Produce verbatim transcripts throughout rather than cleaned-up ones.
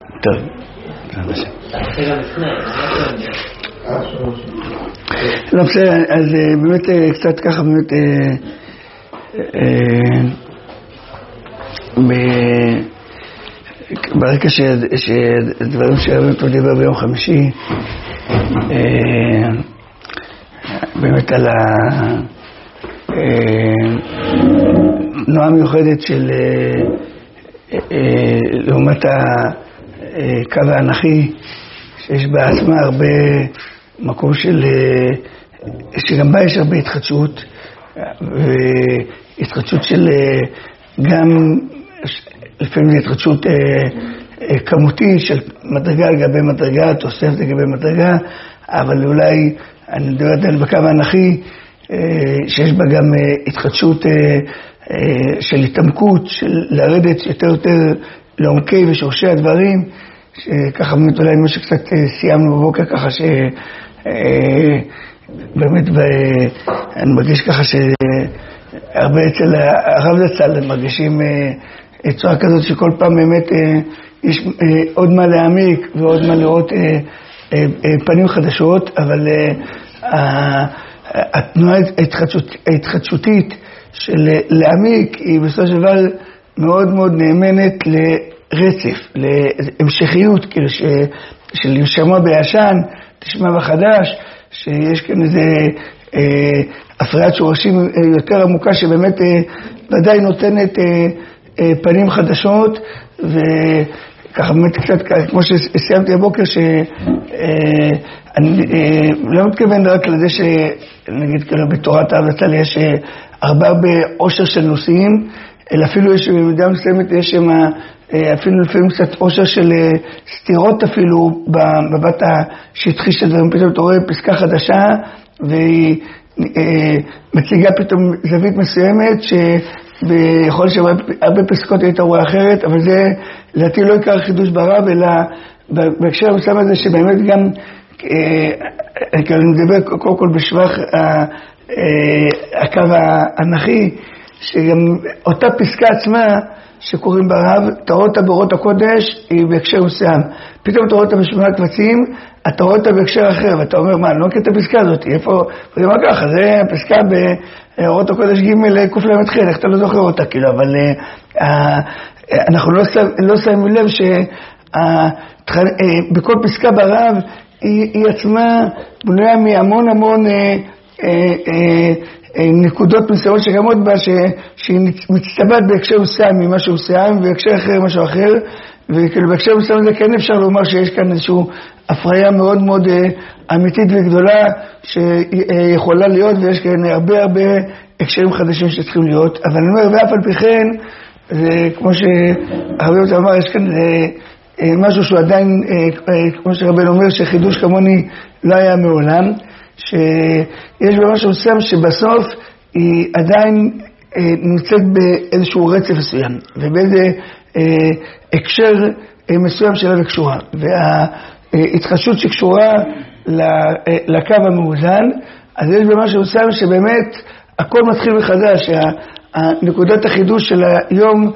טוב. לא בסדר, אז באמת קצת ככה באמת ברקע שדברים שבאמת הוא דיבר ביום חמישי באמת על התנועה מיוחדת של לעומת הקו האנכי שיש בעצמה הרבה מקום של שגם בה יש הרבה התחדשות והתחדשות של גם לפעמים זה התחדשות כמותי של מדרגה לגבי מדרגה, תוספת לגבי מדרגה, אבל אולי אני מדברת על בקו האנכי שיש בה גם התחדשות של התעמקות, של לרדת יותר יותר לעומקי ושורשי הדברים, שככה באמת אולי מה שקצת סיימנו בבוקר ככה ש... באמת אני מרגיש ככה שהרבה אצל הרב זצ"ל מרגישים צורה כזאת שכל פעם באמת יש עוד מה להעמיק ועוד מה לראות פנים חדשות, אבל התנועה ההתחדשותית של להעמיק היא בסופו של דבר מאוד מאוד נאמנת לרצף, להמשכיות, כאילו ש, של ישמע בישן, תשמע בחדש, שיש כאן איזה אה, הפריית שורשים יותר עמוקה שבאמת אה, ודאי נותנת אה, אה, פנים חדשות, וככה באמת קצת כמו שסיימתי הבוקר, שאני אה, לא מתכוון רק לזה שנגיד כאילו בתורת ההבלצה יש אה, הרבה הרבה עושר של נושאים, אלא אפילו יש במידה מסוימת יש שם אפילו לפעמים קצת עושר של סתירות אפילו בבת השטחי של דברים, פתאום אתה רואה פסקה חדשה והיא מציגה פתאום זווית מסוימת שיכול להיות שהרבה פסקות היית רואה אחרת, אבל זה לדעתי לא עיקר חידוש ברב, אלא בהקשר המסוים הזה שבאמת גם אני מדבר קודם כל בשבח הקו האנכי, שגם אותה פסקה עצמה שקוראים ברב, אתה רואה אותה באורות הקודש, היא בהקשר מסוים. פתאום אתה רואה אותה בשמונה קבצים, אתה רואה אותה בהקשר אחר, ואתה אומר, מה, אני לא מכיר את הפסקה הזאת, איפה, זה מה ככה, זה הפסקה באורות הקודש ג' קוף למתחיל, איך אתה לא זוכר אותה, כאילו, אבל אנחנו לא שמים לב שבכל פסקה ברב, היא עצמה בנויה מהמון המון נקודות מסוימות שקיימות בה, שהיא מצטבעת בהקשר מסוים ממשהו מסוים, ובהקשר אחר משהו אחר, וכאילו בהקשר מסוים הזה כן אפשר לומר שיש כאן איזושהי הפריה מאוד מאוד אמיתית וגדולה שיכולה להיות, ויש כאן הרבה הרבה הקשרים חדשים שצריכים להיות, אבל אני אומר, ואף על פי כן, זה כמו שהרבה יותר אמר, יש כאן משהו שהוא עדיין, כמו שרבן אומר, שחידוש כמוני לא היה מעולם, שיש במשהו מסוים שבסוף היא עדיין נמצאת באיזשהו רצף מסוים, ובאיזה הקשר מסוים שלה וקשורה, וההתחדשות שקשורה לקו המאוזן, אז יש במשהו מסוים שבאמת הכל מתחיל מחדש, נקודת החידוש של היום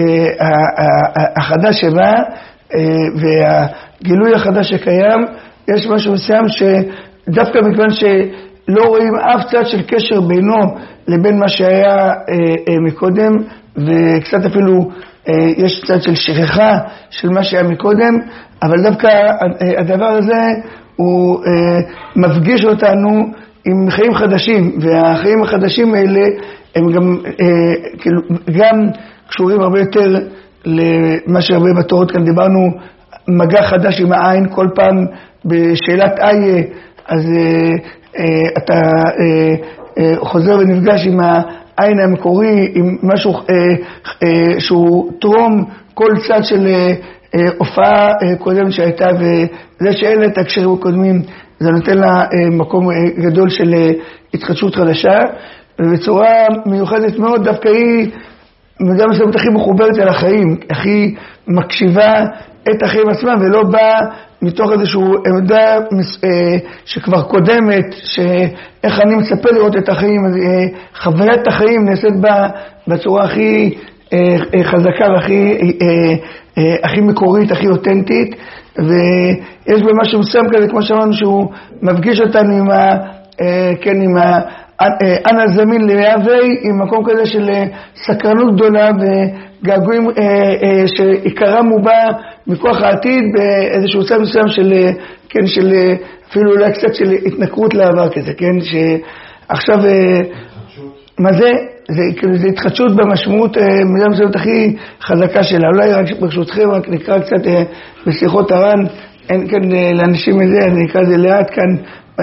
החדש שבא, והגילוי החדש שקיים, יש משהו מסוים שדווקא מכיוון שלא רואים אף צד של קשר בינו לבין מה שהיה אה, אה, מקודם, וקצת אפילו אה, יש צד של שכחה של מה שהיה מקודם, אבל דווקא אה, הדבר הזה הוא אה, מפגיש אותנו עם חיים חדשים, והחיים החדשים האלה הם גם, אה, כאילו, גם קשורים הרבה יותר למה שהרבה בתורות כאן דיברנו, מגע חדש עם העין, כל פעם בשאלת איה, אז אה, אה, אתה אה, אה, חוזר ונפגש עם העין המקורי, עם משהו אה, אה, שהוא תרום כל צד של אה, אה, הופעה אה, קודם שהייתה, וזה שאלה את הקשרים הקודמים, זה נותן לה אה, מקום אה, גדול של אה, התחדשות חדשה, ובצורה מיוחדת מאוד, דווקא היא במידה מסוימת הכי מחוברת אל החיים, הכי מקשיבה את החיים עצמם, ולא באה מתוך איזושהי עמדה שכבר קודמת, שאיך אני מצפה לראות את החיים, חוויית החיים נעשית בה בצורה הכי חזקה והכי הכי מקורית, הכי אותנטית, ויש בה משהו מסוים כזה, כמו שאמרנו, שהוא מפגיש אותנו עם ה... כן, עם ה... אנה זמין להווי, עם מקום כזה של סקרנות גדולה וגעגועים שעיקרם הוא בא מכוח העתיד באיזשהו צד מסוים של, כן, של אפילו אולי קצת של התנכרות לעבר כזה, כן, שעכשיו, מה זה? זה, כאילו, זה התחדשות במשמעות, מידה מסוימת הכי חזקה שלה. אולי רק ברשותכם, רק נקרא קצת בשיחות הר"ן, אין כאן לאנשים את זה, אני נקרא זה לאט כאן,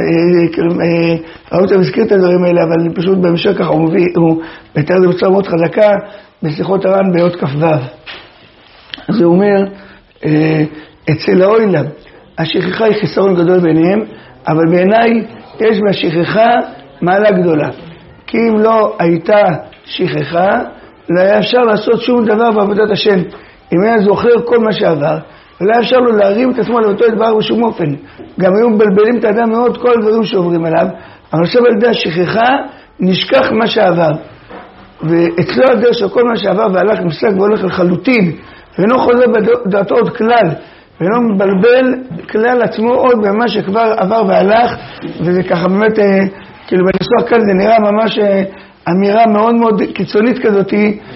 ראו אותם הזכיר את הדברים האלה, אבל פשוט בהמשך ככה הוא מביא, הוא מתאר את זה בצורה מאוד חזקה בשיחות הר"ן באות כ"ו. אז הוא אומר, אצל האוילם, השכחה היא חיסרון גדול ביניהם, אבל בעיניי יש מהשכחה מעלה גדולה. כי אם לא הייתה שכחה, לא היה אפשר לעשות שום דבר בעבודת השם. אם היה זוכר כל מה שעבר, ולא היה אפשר לו להרים את עצמו לאותו דבר בשום אופן. גם היו מבלבלים את האדם מאוד כל הדברים שעוברים עליו, אבל עכשיו על ידי השכחה נשכח מה שעבר. ואצלו הדרך של כל מה שעבר והלך נפסק והולך לחלוטין, ואינו חוזר בדעתו עוד כלל, ואינו מבלבל כלל עצמו עוד במה שכבר עבר והלך, וזה ככה באמת, כאילו בניסוח כאן זה נראה ממש אמירה מאוד מאוד קיצונית כזאת,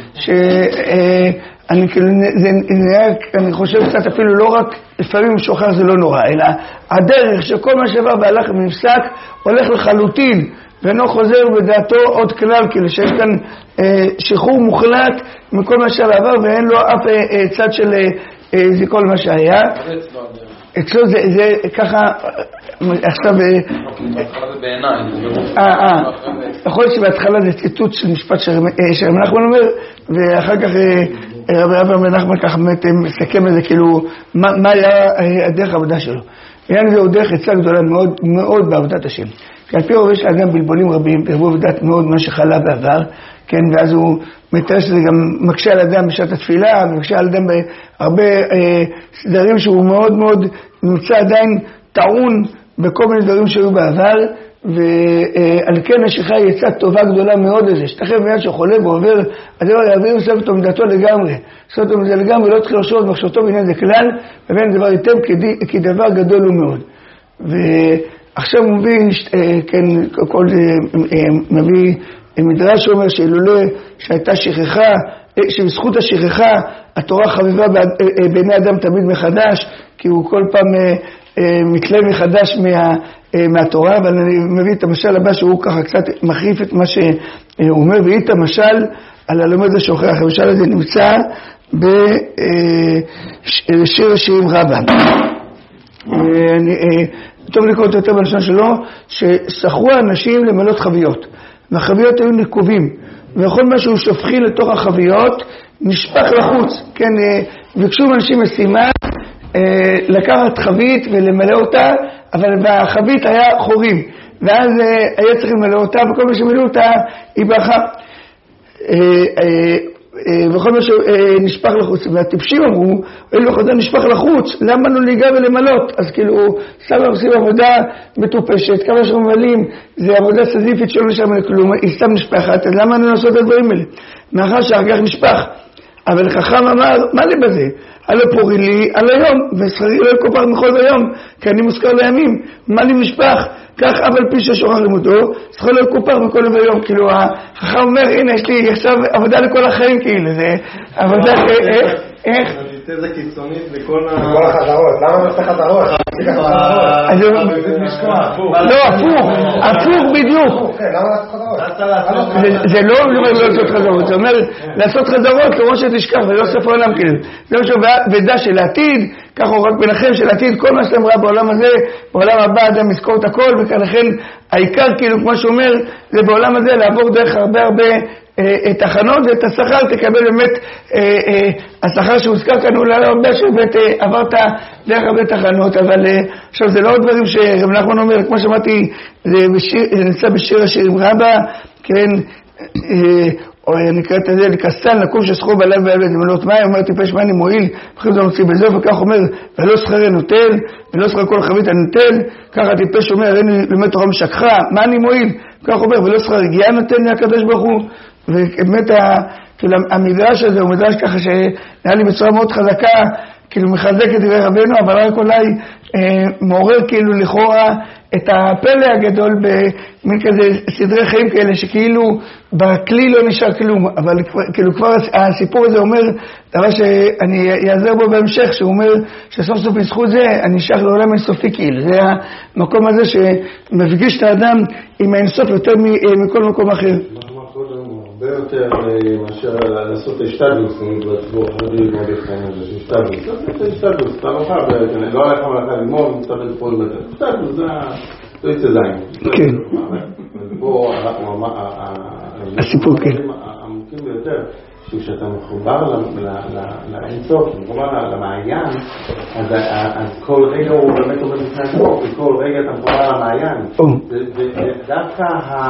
שאני כאילו, זה נראה, אני חושב קצת אפילו לא רק, לפעמים שוכח זה לא נורא, אלא הדרך שכל מה שעבר והלך ונפסק, הולך לחלוטין, ואינו חוזר בדעתו עוד כלל, כאילו שיש כאן אה, שחרור מוחלט מכל מה שעבר, ואין לו אף אה, צד של אה, זה כל מה שהיה. אצלו זה, זה ככה, עכשיו... בהתחלה זה בעיניי. אה, אה. יכול להיות שבהתחלה זה ציטוט של משפט שרב נחמן אומר, ואחר כך רב נחמן ככה באמת מסכם את זה, כאילו, מה היה הדרך העבודה שלו. העניין הזה הוא דרך עצה גדולה מאוד מאוד בעבודת השם. כי על פי רוב יש לאדם בלבולים רבים, והוא ודעת מאוד מה שחלה בעבר, כן, ואז הוא מתאר שזה גם מקשה על אדם בשעת התפילה, ומקשה על אדם בהרבה אה, סדרים שהוא מאוד מאוד נמצא עדיין טעון בכל מיני דברים שהיו בעבר, ועל כן השכחה היא עצה טובה גדולה מאוד לזה, שתכף מיד שחולה ועובר, הדבר יעביר מסף אותו מדעתו לגמרי, מסף אותו מדעתו לגמרי, לא צריך לרשות מחשבתו בעניין זה כלל, ובין דבר היטב כדבר גדול הוא מאוד. ועכשיו הוא מביא, כן, כל מביא מדרש שאומר שאילולא שהייתה שכחה, שבזכות השכחה התורה חביבה בעיני אדם תמיד מחדש, כי הוא כל פעם מתלה מחדש מה, מהתורה, אבל אני מביא את המשל הבא שהוא ככה קצת מחריף את מה שהוא אומר, והיא את המשל על הלומד השוכח. המשל הזה נמצא בשיר השירים רבה. טוב לקרוא את יותר בלשון שלו, ששכרו האנשים למלות חביות, והחביות היו נקובים, וכל מה שהוא שופכי לתוך החביות נשפך לחוץ, כן, ביקשו אנשים משימה, לקחת חבית ולמלא אותה, אבל בחבית היה חורים, ואז היה צריך למלא אותה, וכל מה שמלא אותה היא ברכה, וכל מה שנשפך לחוץ. והטיפשים אמרו, אלו חוזר נשפך לחוץ, למה לא להיגע ולמלות? אז כאילו, סתם עושים עבודה מטופשת, כמה שממלאים, זה עבודה סזיפית שלא נשאר לכלום, היא סתם נשפחת, אז למה לא לעשות את הדברים האלה? מאחר שאחר כך נשפח. אבל חכם אמר, מה לי בזה? הלא פורי לי על היום, ושכרי לא יקופח מכל היום, כי אני מוזכר לימים, מה לי משפח? כך אבל פי ששוחח למותו, שכרי לא יקופח מכל היום. כאילו, החכם אומר, הנה, יש לי עכשיו עבודה לכל החיים, כאילו, זה עבודה, איך? איך? זה קיצונית לכל החזרות, למה נעשה חזרות? לא, הפוך, הפוך בדיוק. זה לא אומר לא לעשות חזרות, זה אומר לעשות חזרות כמו שתשכח ולא סוף העולם כאילו. זה משהו ודע של העתיד, ככה הוא רק בנחם של העתיד, כל מה שאתם רואה בעולם הזה, בעולם הבא אדם יזכור את הכל, וכאן העיקר כאילו כמו שאומר, זה בעולם הזה לעבור דרך הרבה הרבה את החנות ואת השכר, תקבל באמת השכר שהוזכר כאן אולי הרבה שבאמת עברת דרך הרבה תחנות, אבל עכשיו זה לא עוד דברים שרב נחמן אומר, כמו שאמרתי, זה נמצא בשיר השירים רבה, כן, או נקרא את זה, לקסטן, לקום שסחור בלב בעלת למלות מים, אומר טיפש מה אני מועיל, בכלל זה מוציא בזו, וכך אומר, ולא שכר נוטל, ולא שכר כל חבית הנוטל, ככה טיפש אומר, אין לי באמת תורה משכחה, מה אני מועיל, כך אומר, ולא שכר רגיעה נותן מהקדוש ברוך הוא, ובאמת כאילו המדרש הזה הוא מדרש ככה שנראה לי בצורה מאוד חזקה, כאילו מחזק את דברי רבנו, אבל רק אולי אה, מעורר כאילו לכאורה את הפלא הגדול במין כזה סדרי חיים כאלה, שכאילו בכלי לא נשאר כלום, אבל כאילו כבר הסיפור הזה אומר דבר שאני אעזר בו בהמשך, שהוא אומר שסוף סוף בזכות זה אני נשאר לעולם אינסופי, כאילו זה המקום הזה שמפגיש את האדם עם האינסוף יותר מכל מקום אחר. הרבה יותר מאשר לעשות השתדלוס, בציבור החרדי מאוד יחתן את זה, השתדלוס, זה השתדלוס, אתה לא חייב, לא הלכה מלאכה ללמוד, מצטרך לפעול בזה, השתדלוס, זה יצא זין. כן. ופה הסיפור, כן. העמוקים ביותר, כשאתה מחובר לאינסוף, מחובר למעיין, אז כל רגע הוא באמת עומד לפני עצמו, וכל רגע אתה מחובר למעיין. ודווקא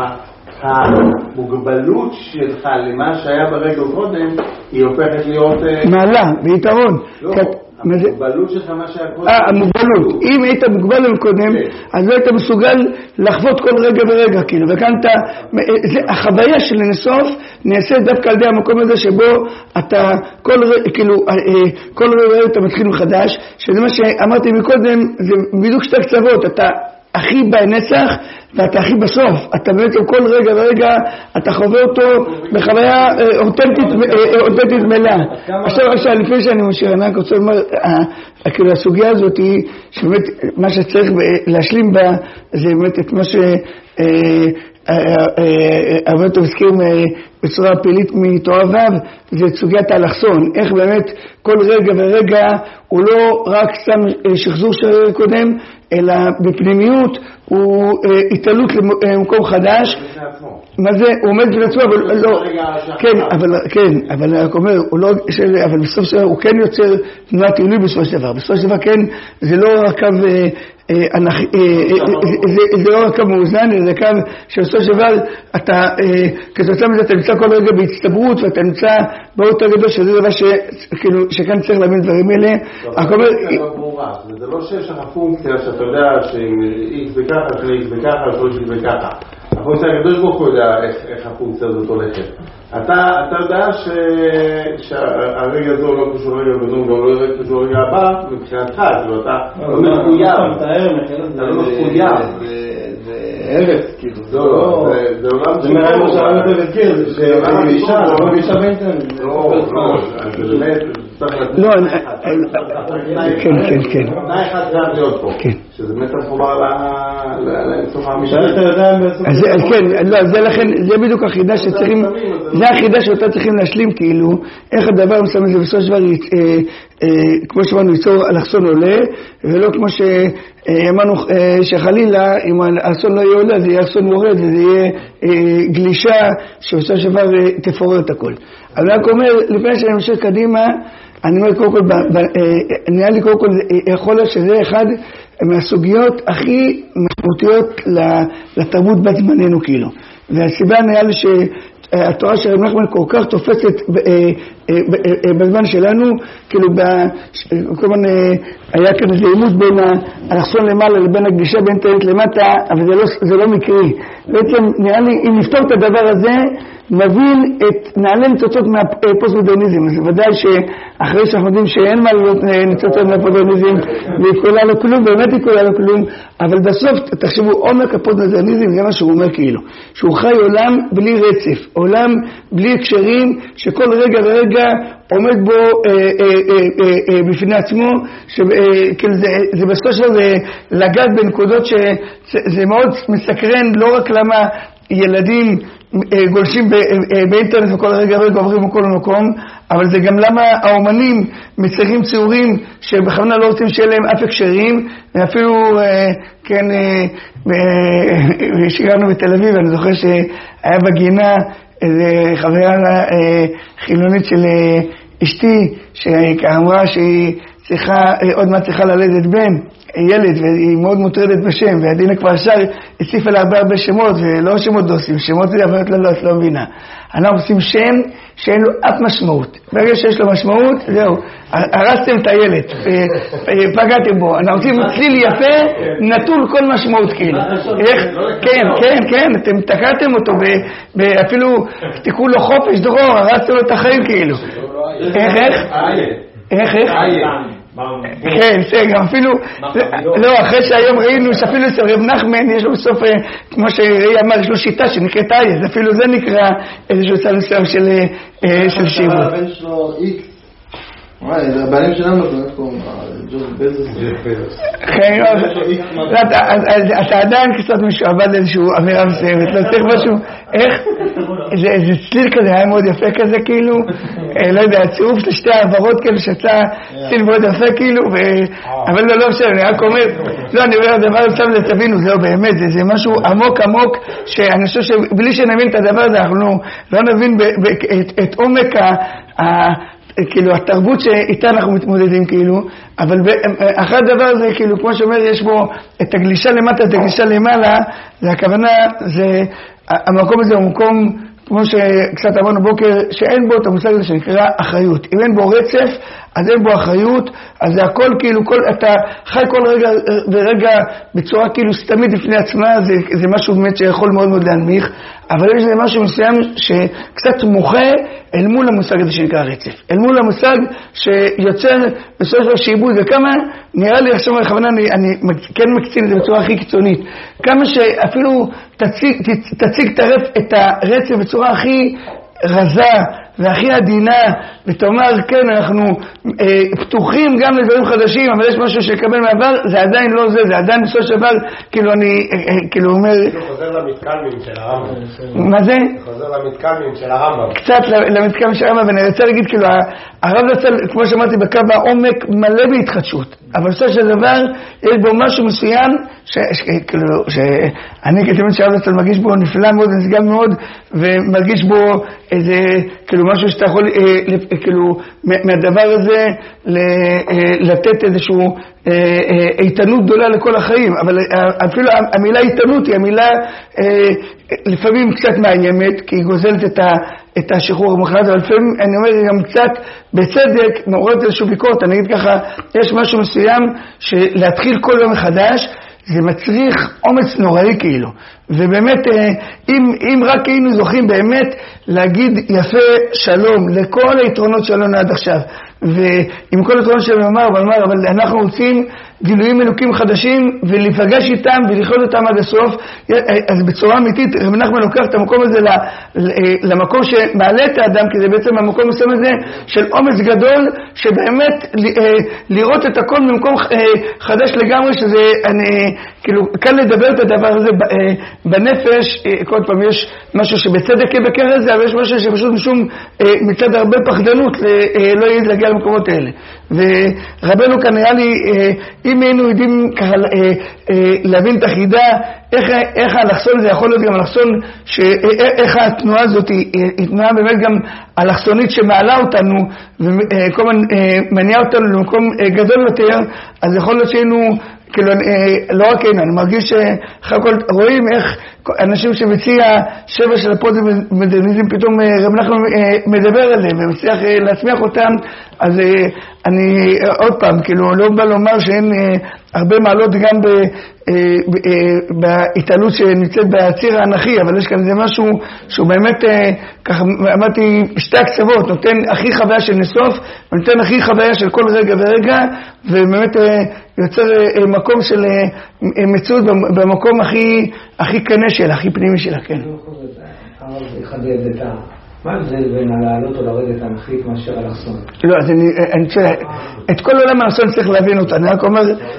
המוגבלות שלך למה שהיה ברגע קודם, היא הופכת להיות מעלה, ביתרון. לא, המוגבלות שלך מה שהיה קודם. אה, המוגבלות. אם היית מוגבל קודם, אז לא היית מסוגל לחוות כל רגע ורגע, כאילו, וכאן אתה, החוויה של אינסוף נעשית דווקא על ידי המקום הזה שבו אתה, כל רגע, כאילו, כל רגע אתה מתחיל מחדש, שזה מה שאמרתי מקודם, זה בדיוק שתי קצוות, אתה הכי בנצח ואתה הכי בסוף, אתה באמת כל רגע ורגע אתה חווה אותו בחוויה אותנטית, אותנטית מלאה. עכשיו עכשיו לפני שאני משאיר, אני רוצה לומר, כאילו הסוגיה הזאת היא שבאמת מה שצריך להשלים בה זה באמת את מה ש הרבה יותר מזכירים בצורה פעילית מתורה ו', זה את סוגיית האלכסון, איך באמת כל רגע ורגע הוא לא רק סתם שחזור של קודם, אלא בפנימיות הוא התעלות למקום חדש. מה זה? הוא עומד בעצמו, אבל לא, כן, אבל כן, אבל אני אומר, הוא לא, אבל בסוף של דבר הוא כן יוצר תנועת עילוי בסופו של דבר. בסופו של דבר כן, זה לא רק קו, זה לא רק קו מאוזן, זה קו שבסופו של דבר אתה, כתוצאה מזה אתה נמצא כל רגע בהצטברות, ואתה נמצא באותו גדול שזה דבר שכאן צריך להבין דברים אלה. זה לא שיש לך פונקציה שאתה יודע שאם X וככה, שאם X וככה, שאם X וככה. הפונקציה הקדוש ברוך הוא יודע איך הפונקציה הזאת הולכת. אתה יודע שהרגע הזו לא קשור רגע בנו, גם לא יראה קשור רגע הבא, מבחינתך, כאילו אתה לא מחויב. אתה לא מחויב. זה ארץ, כאילו. זה לא, זה עולם זה מראה מה שעולם יותר הזכיר, זה עולם הגישה, זה עולם הגישה באינטרנט. לא, לא, זה באמת, לא, כן, כן, כן. תנאי אחד חייב להיות פה, שזה באמת מחובר לאינסוף האמיתי. אז כן, לא, זה לכן, זה בדיוק החידה שצריכים, זה החידה שאותה צריכים להשלים, כאילו, איך הדבר מסתכל זה בסופו של דבר, כמו שאמרנו, ליצור אלכסון עולה, ולא כמו שאמרנו שחלילה, אם האלכסון לא יהיה עולה, זה יהיה אלכסון מורד, זה יהיה גלישה שבסופו של דבר תפורר את הכל. אבל אני רק אומר, לפני שאני ממשיך קדימה, אני אומר קודם כל, נראה לי קודם כל, יכול להיות שזה אחד מהסוגיות הכי משמעותיות לתרבות בת זמננו, כאילו. והסיבה נראה לי שהתורה של רב נחמן כל כך תופסת בזמן שלנו, כאילו, כל הזמן היה כאן איזה עימות בין האלכסון למעלה לבין הגלישה באינטרנט למטה, אבל זה לא, זה לא מקרי. בעצם נראה לי, אם נפתור את הדבר הזה, נבין את נעלה ניצוצות מהפוסט-מודרניזם. אז ודאי שאחרי שאנחנו יודעים שאין מה להיות ניצוצות מהפוסט-מודרניזם, והיא קולה לו כלום, באמת היא קולה לו כלום, אבל בסוף, תחשבו, עומק הפוסט-מודרניזם זה מה שהוא אומר כאילו, שהוא חי עולם בלי רצף, עולם בלי הקשרים, שכל רגע ורגע עומד בו אה, אה, אה, אה, בפני עצמו, שכאילו זה, זה בסוף שלו זה לגעת בנקודות שזה מאוד מסקרן, לא רק למה ילדים גולשים באינטרנט וכל רגע רגע עוברים מכל מקום, אבל זה גם למה האומנים מציירים ציורים שבכוונה לא רוצים שיהיה להם אף הקשרים, ואפילו, כן, שירנו בתל אביב, אני זוכר שהיה בגינה איזו חברה חילונית של אשתי, שאמרה שהיא צריכה, עוד מעט צריכה ללדת בן, ילד, והיא מאוד מוטרדת בשם, והדינה כבר ישר הציפה לה הרבה הרבה שמות, ולא שמות דוסים, שמות זה אבל לא, את לא מבינה. אנחנו עושים שם שאין לו אף משמעות. ברגע שיש לו משמעות, זהו, הרסתם את הילד, פגעתם בו. אנחנו עושים צליל יפה, נטול כל משמעות כאילו. איך? כן, כן, כן, אתם תקעתם אותו, ואפילו תקעו לו חופש דרור, הרסתם לו את החיים כאילו. איך, איך? איך, איך? כן, זה גם אפילו, לא, אחרי שהיום ראינו שאפילו אצל רב נחמן יש לו בסוף, כמו שראי אמר, יש לו שיטה שנקראת אייז, אפילו זה נקרא איזשהו צד מסוים של שיבות. הבן שלו איקס, וואי, זה הבעלים שלנו, זה קוראים, ג'וז בזוס. כן, אתה עדיין קצת משועבד לאיזשהו אמירה מסוימת, לא צריך משהו, איך? זה צליל כזה, היה מאוד יפה כזה כאילו, לא יודע, הצירוף של שתי העברות כאלה שיצא צליל מאוד יפה כאילו, אבל לא, לא משנה, אני רק אומר, לא, אני אומר, הדבר עכשיו תבינו, זהו באמת, זה משהו עמוק עמוק, שאני חושב שבלי שנבין את הדבר הזה, אנחנו לא נבין את עומק ה... כאילו התרבות שאיתה אנחנו מתמודדים כאילו, אבל אחרי הדבר הזה כאילו כמו שאומר יש בו את הגלישה למטה, את הגלישה למעלה, זה הכוונה, זה המקום הזה הוא מקום כמו שקצת אמרנו בוקר, שאין בו את המושג הזה שנקרא אחריות. אם אין בו רצף, אז אין בו אחריות, אז זה הכל כאילו, כל, אתה חי כל רגע ורגע בצורה כאילו סתמית לפני עצמה, זה, זה משהו באמת שיכול מאוד מאוד להנמיך, אבל יש זה משהו מסוים שקצת מוחה אל מול המושג הזה שנקרא רצף. אל מול המושג שיוצר בסופו של דבר שעיבוד, וכמה נראה לי עכשיו בכוונה, אני, אני כן מקצין את זה בצורה הכי קיצונית, כמה שאפילו תציג, תציג תרף את הרצף בצורה הכי רזה והכי עדינה, ותאמר כן אנחנו אה, פתוחים גם לדברים חדשים, אבל יש משהו שקבל מעבר, זה עדיין לא זה, זה עדיין בסופו של דבר, כאילו אני, אה, אה, כאילו אומר... זה חוזר למתקלמים של הרמב"ם. מה זה? זה חוזר למתקלמים של הרמב"ם. קצת למתקלמים של הרמב"ם, ואני רוצה להגיד, כאילו, הרב נצל, כמו שאמרתי, בקו העומק מלא בהתחדשות, אבל בסופו של דבר, יש בו משהו מסוים, שכאילו, שאני כתמיד שהרב נצל מרגיש בו נפלא מאוד, נשגב מאוד, ומרגיש בו איזה, כאילו, משהו שאתה יכול, כאילו, מהדבר הזה, לתת איזשהו איתנות גדולה לכל החיים, אבל אפילו המילה איתנות היא המילה לפעמים קצת מאיימת, כי היא גוזלת את ה... את השחרור המוחלט, אבל לפעמים אני אומר גם קצת בצדק, מעוררת איזשהו ביקורת, אני אגיד ככה, יש משהו מסוים שלהתחיל כל יום מחדש, זה מצריך אומץ נוראי כאילו, ובאמת אם, אם רק היינו זוכים באמת להגיד יפה שלום לכל היתרונות שלנו עד עכשיו, ועם כל היתרונות שלנו אמר, אבל, אבל אנחנו רוצים גילויים אלוקים חדשים ולפגש איתם ולחיות אותם עד הסוף, אז בצורה אמיתית רבי נחמן לוקח את המקום הזה למקום שמעלה את האדם, כי זה בעצם המקום מסוים הזה של אומץ גדול, שבאמת לראות את הכל במקום חדש לגמרי, שזה אני, כאילו קל לדבר את הדבר הזה בנפש, כל פעם יש משהו שבצדק בקר הזה, אבל יש משהו שפשוט משום מצד הרבה פחדנות לא יהיה להגיע למקומות האלה. ורבנו כאן נראה לי, אם היינו יודעים ככה להבין את החידה, איך, איך האלכסון הזה יכול להיות גם אלכסון, איך התנועה הזאת היא, היא תנועה באמת גם אלכסונית שמעלה אותנו, וכל הזמן מניעה אותנו למקום גדול יותר, אז יכול להיות שהיינו, כאילו, לא רק אין, אני מרגיש שאחר כל רואים איך אנשים שמציע שבע של הפוסט-מודרניזם, פתאום רב נחמן מדבר עליהם ומצליח להצמיח אותם, אז אני עוד פעם, כאילו, לא בא לומר שאין הרבה מעלות גם בהתעלות שנמצאת בציר האנכי, אבל יש כאן איזה משהו שהוא באמת, ככה אמרתי, שתי הקצוות, נותן הכי חוויה של נסוף, ונותן הכי חוויה של כל רגע ורגע, ובאמת יוצר מקום של מציאות במקום הכי, הכי קנה שלה, הכי פנימי שלה, כן. אבל זה יחדד את ה... מה זה בין הלעלות או לרדת האנכית מאשר אלכסון? לא, אז אני, אני חושב, את כל עולם האלכסון צריך להבין אותה, אני רק אומר,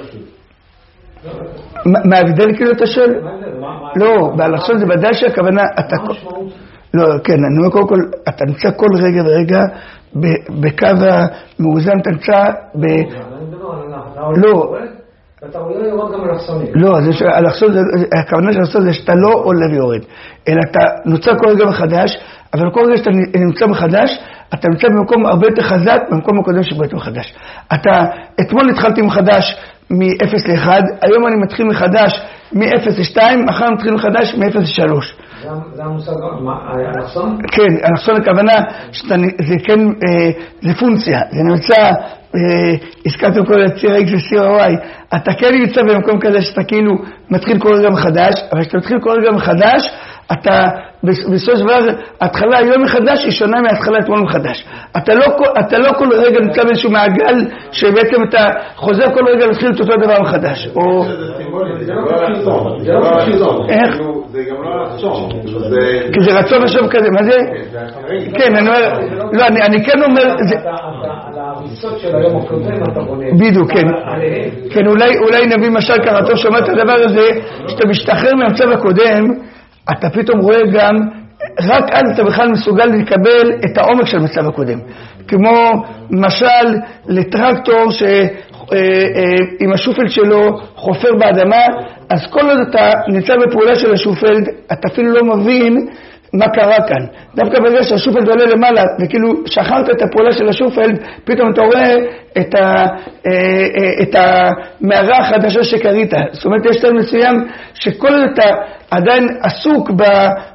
מה ההבדל כאילו אתה שואל? לא, באלכסון זה ודאי שהכוונה, אתה... לא, כן, אני אומר קודם כל, אתה נמצא כל רגע ורגע בקו המאוזן, אתה נמצא ב... לא, ואתה רואה יורד גם אלכסונים. לא, הכוונה של אלכסון זה שאתה לא עולה ויורד, אלא אתה נוצר כל רגע מחדש, אבל כל רגע שאתה נמצא מחדש, אתה נמצא במקום הרבה יותר חזק, במקום הקודם שבו היית מחדש. אתה, אתמול התחלתי מחדש מ-אפס ל-אחד, היום אני מתחיל מחדש מ-אפס ל-שתיים, מחר אני מתחיל מחדש מ-אפס ל-שלוש. זה המושג, אלכסון? כן, אלכסון הכוונה, זה כן, זה פונקציה, זה נמצא, הזכרתם כל הציר X וציר Y, אתה כן נמצא במקום כזה שאתה כאילו מתחיל כל רגע מחדש, אבל כשאתה מתחיל כל רגע מחדש, אתה בסופו של דבר, ההתחלה היום מחדש היא שונה מההתחלה אתמול מחדש. אתה לא, אתה לא כל רגע נמצא באיזשהו מעגל שבעצם אתה חוזר כל רגע להתחיל את אותו דבר מחדש. או... זה לא רצון. איך? זה גם לא רצון. כי זה רצון עכשיו כזה, מה זה? כן, אני אומר, לא, אני כן אומר... על ההריסות של היום הקודם אתה בונה. בדיוק, כן. כן, אולי נביא משל ככה, טוב שומע את הדבר הזה, שאתה משתחרר מהמצב הקודם, אתה פתאום רואה גם, רק אז אתה בכלל מסוגל לקבל את העומק של המצב הקודם. כמו משל לטרקטור שעם השופל שלו חופר באדמה, אז כל עוד אתה נמצא בפעולה של השופל, אתה אפילו לא מבין מה קרה כאן. דווקא בזה שהשופל עולה למעלה, וכאילו שחררת את הפעולה של השופל, פתאום אתה רואה את, ה, את המערה החדשה שקרית. זאת אומרת, יש תל מסוים שכל עוד אתה עדיין עסוק ב...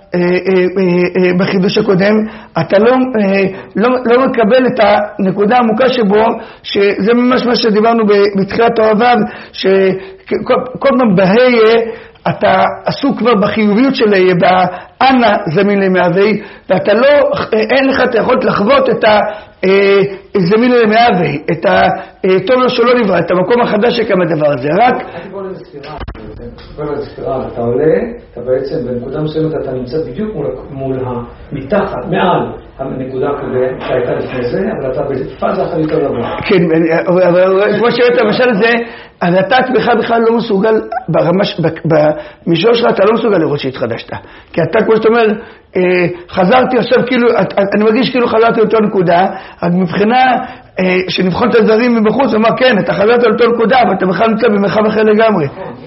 בחידוש הקודם, אתה לא, לא, לא מקבל את הנקודה העמוקה שבו, שזה ממש מה שדיברנו בתחילת אוהביו, שכל פעם בהיה, אתה עסוק כבר בחיוביות של היה, באנה זמין למהווה, ואתה לא, אין לך את היכולת לחוות את הזמין למהווה, את הטוב לו שלא נברא, את המקום החדש שקם הדבר הזה, רק... בוא לספירה, בוא לספירה, אתה עולה, אתה בעצם בנקודה מסוימת אתה נמצא בדיוק מול, מול המתחת, מעל הנקודה הקודם שהייתה לפני זה, אבל אתה בפאזה אחת יותר רבה. כן, אבל כמו שראית למשל זה, אז אתה עצמך בכלל לא מסוגל, במישור שלך אתה לא מסוגל לראות שהתחדשת. כי אתה, כמו שאתה אומר, חזרתי עכשיו כאילו, אני מרגיש כאילו חזרתי לאותו נקודה, אז מבחינה שנבחון את הזרים מבחוץ, הוא אומר, כן, אתה חזרת לאותו נקודה, אבל אתה בכלל נמצא במרחב אחר לגמרי.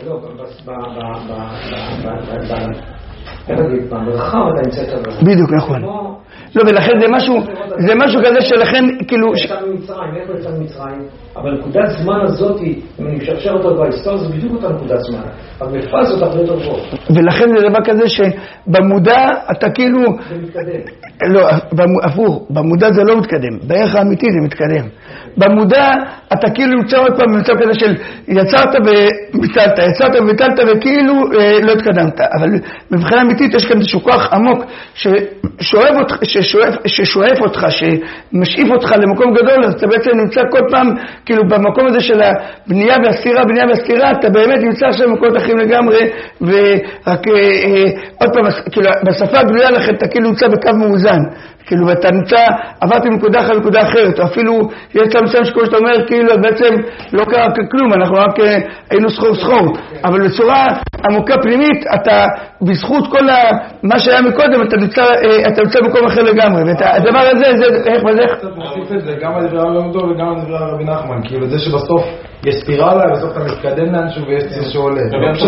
במרחב אתה נמצא את הזרים. בדיוק, נכון. לא, ולכן זה משהו, זה משהו כזה שלכן, כאילו... יצא ממצרים, איפה יצא ממצרים? אבל נקודת זמן הזאת, אם אני משרשר אותו בהיסטוריה, זה בדיוק אותה נקודת זמן. אבל בפאזות הרבה יותר גבוהות. ולכן זה דבר כזה שבמודע אתה כאילו... זה מתקדם. לא, הפוך, במודע זה לא מתקדם. בערך האמיתי זה מתקדם. במודע אתה כאילו נמצא עוד פעם במצב כזה של יצרת וביטלת, יצרת וביטלת וכאילו לא התקדמת. אבל מבחינה אמיתית יש כאן איזשהו כוח עמוק ששואף אותך, ששואף, ששואף אותך, שמשאיף אותך למקום גדול, אז אתה בעצם נמצא כל פעם כאילו במקום הזה של הבנייה והסתירה, בנייה והסתירה, אתה באמת נמצא עכשיו במקומות אחרים לגמרי, ורק אה, אה, עוד פעם, כאילו בשפה הגלויה לכם אתה כאילו נמצא בקו מאוזן. כאילו, ואתה נמצא, עברתי מנקודה אחת לנקודה אחרת, או אפילו יש צד מסוים שכל שאתה אומר, כאילו, בעצם לא קרה כלום, אנחנו רק היינו סחור סחור, אבל בצורה עמוקה פנימית, אתה, בזכות כל מה שהיה מקודם, אתה נמצא, אתה נמצא במקום אחר לגמרי, והדבר הזה, זה, איך, מה זה? נוסיף את זה, גם על דברי הרב דוב וגם על דברי רבי נחמן, כאילו, זה שבסוף יש ספירלה, בסוף אתה מתקדם לאנשהו ויש זה שעולה.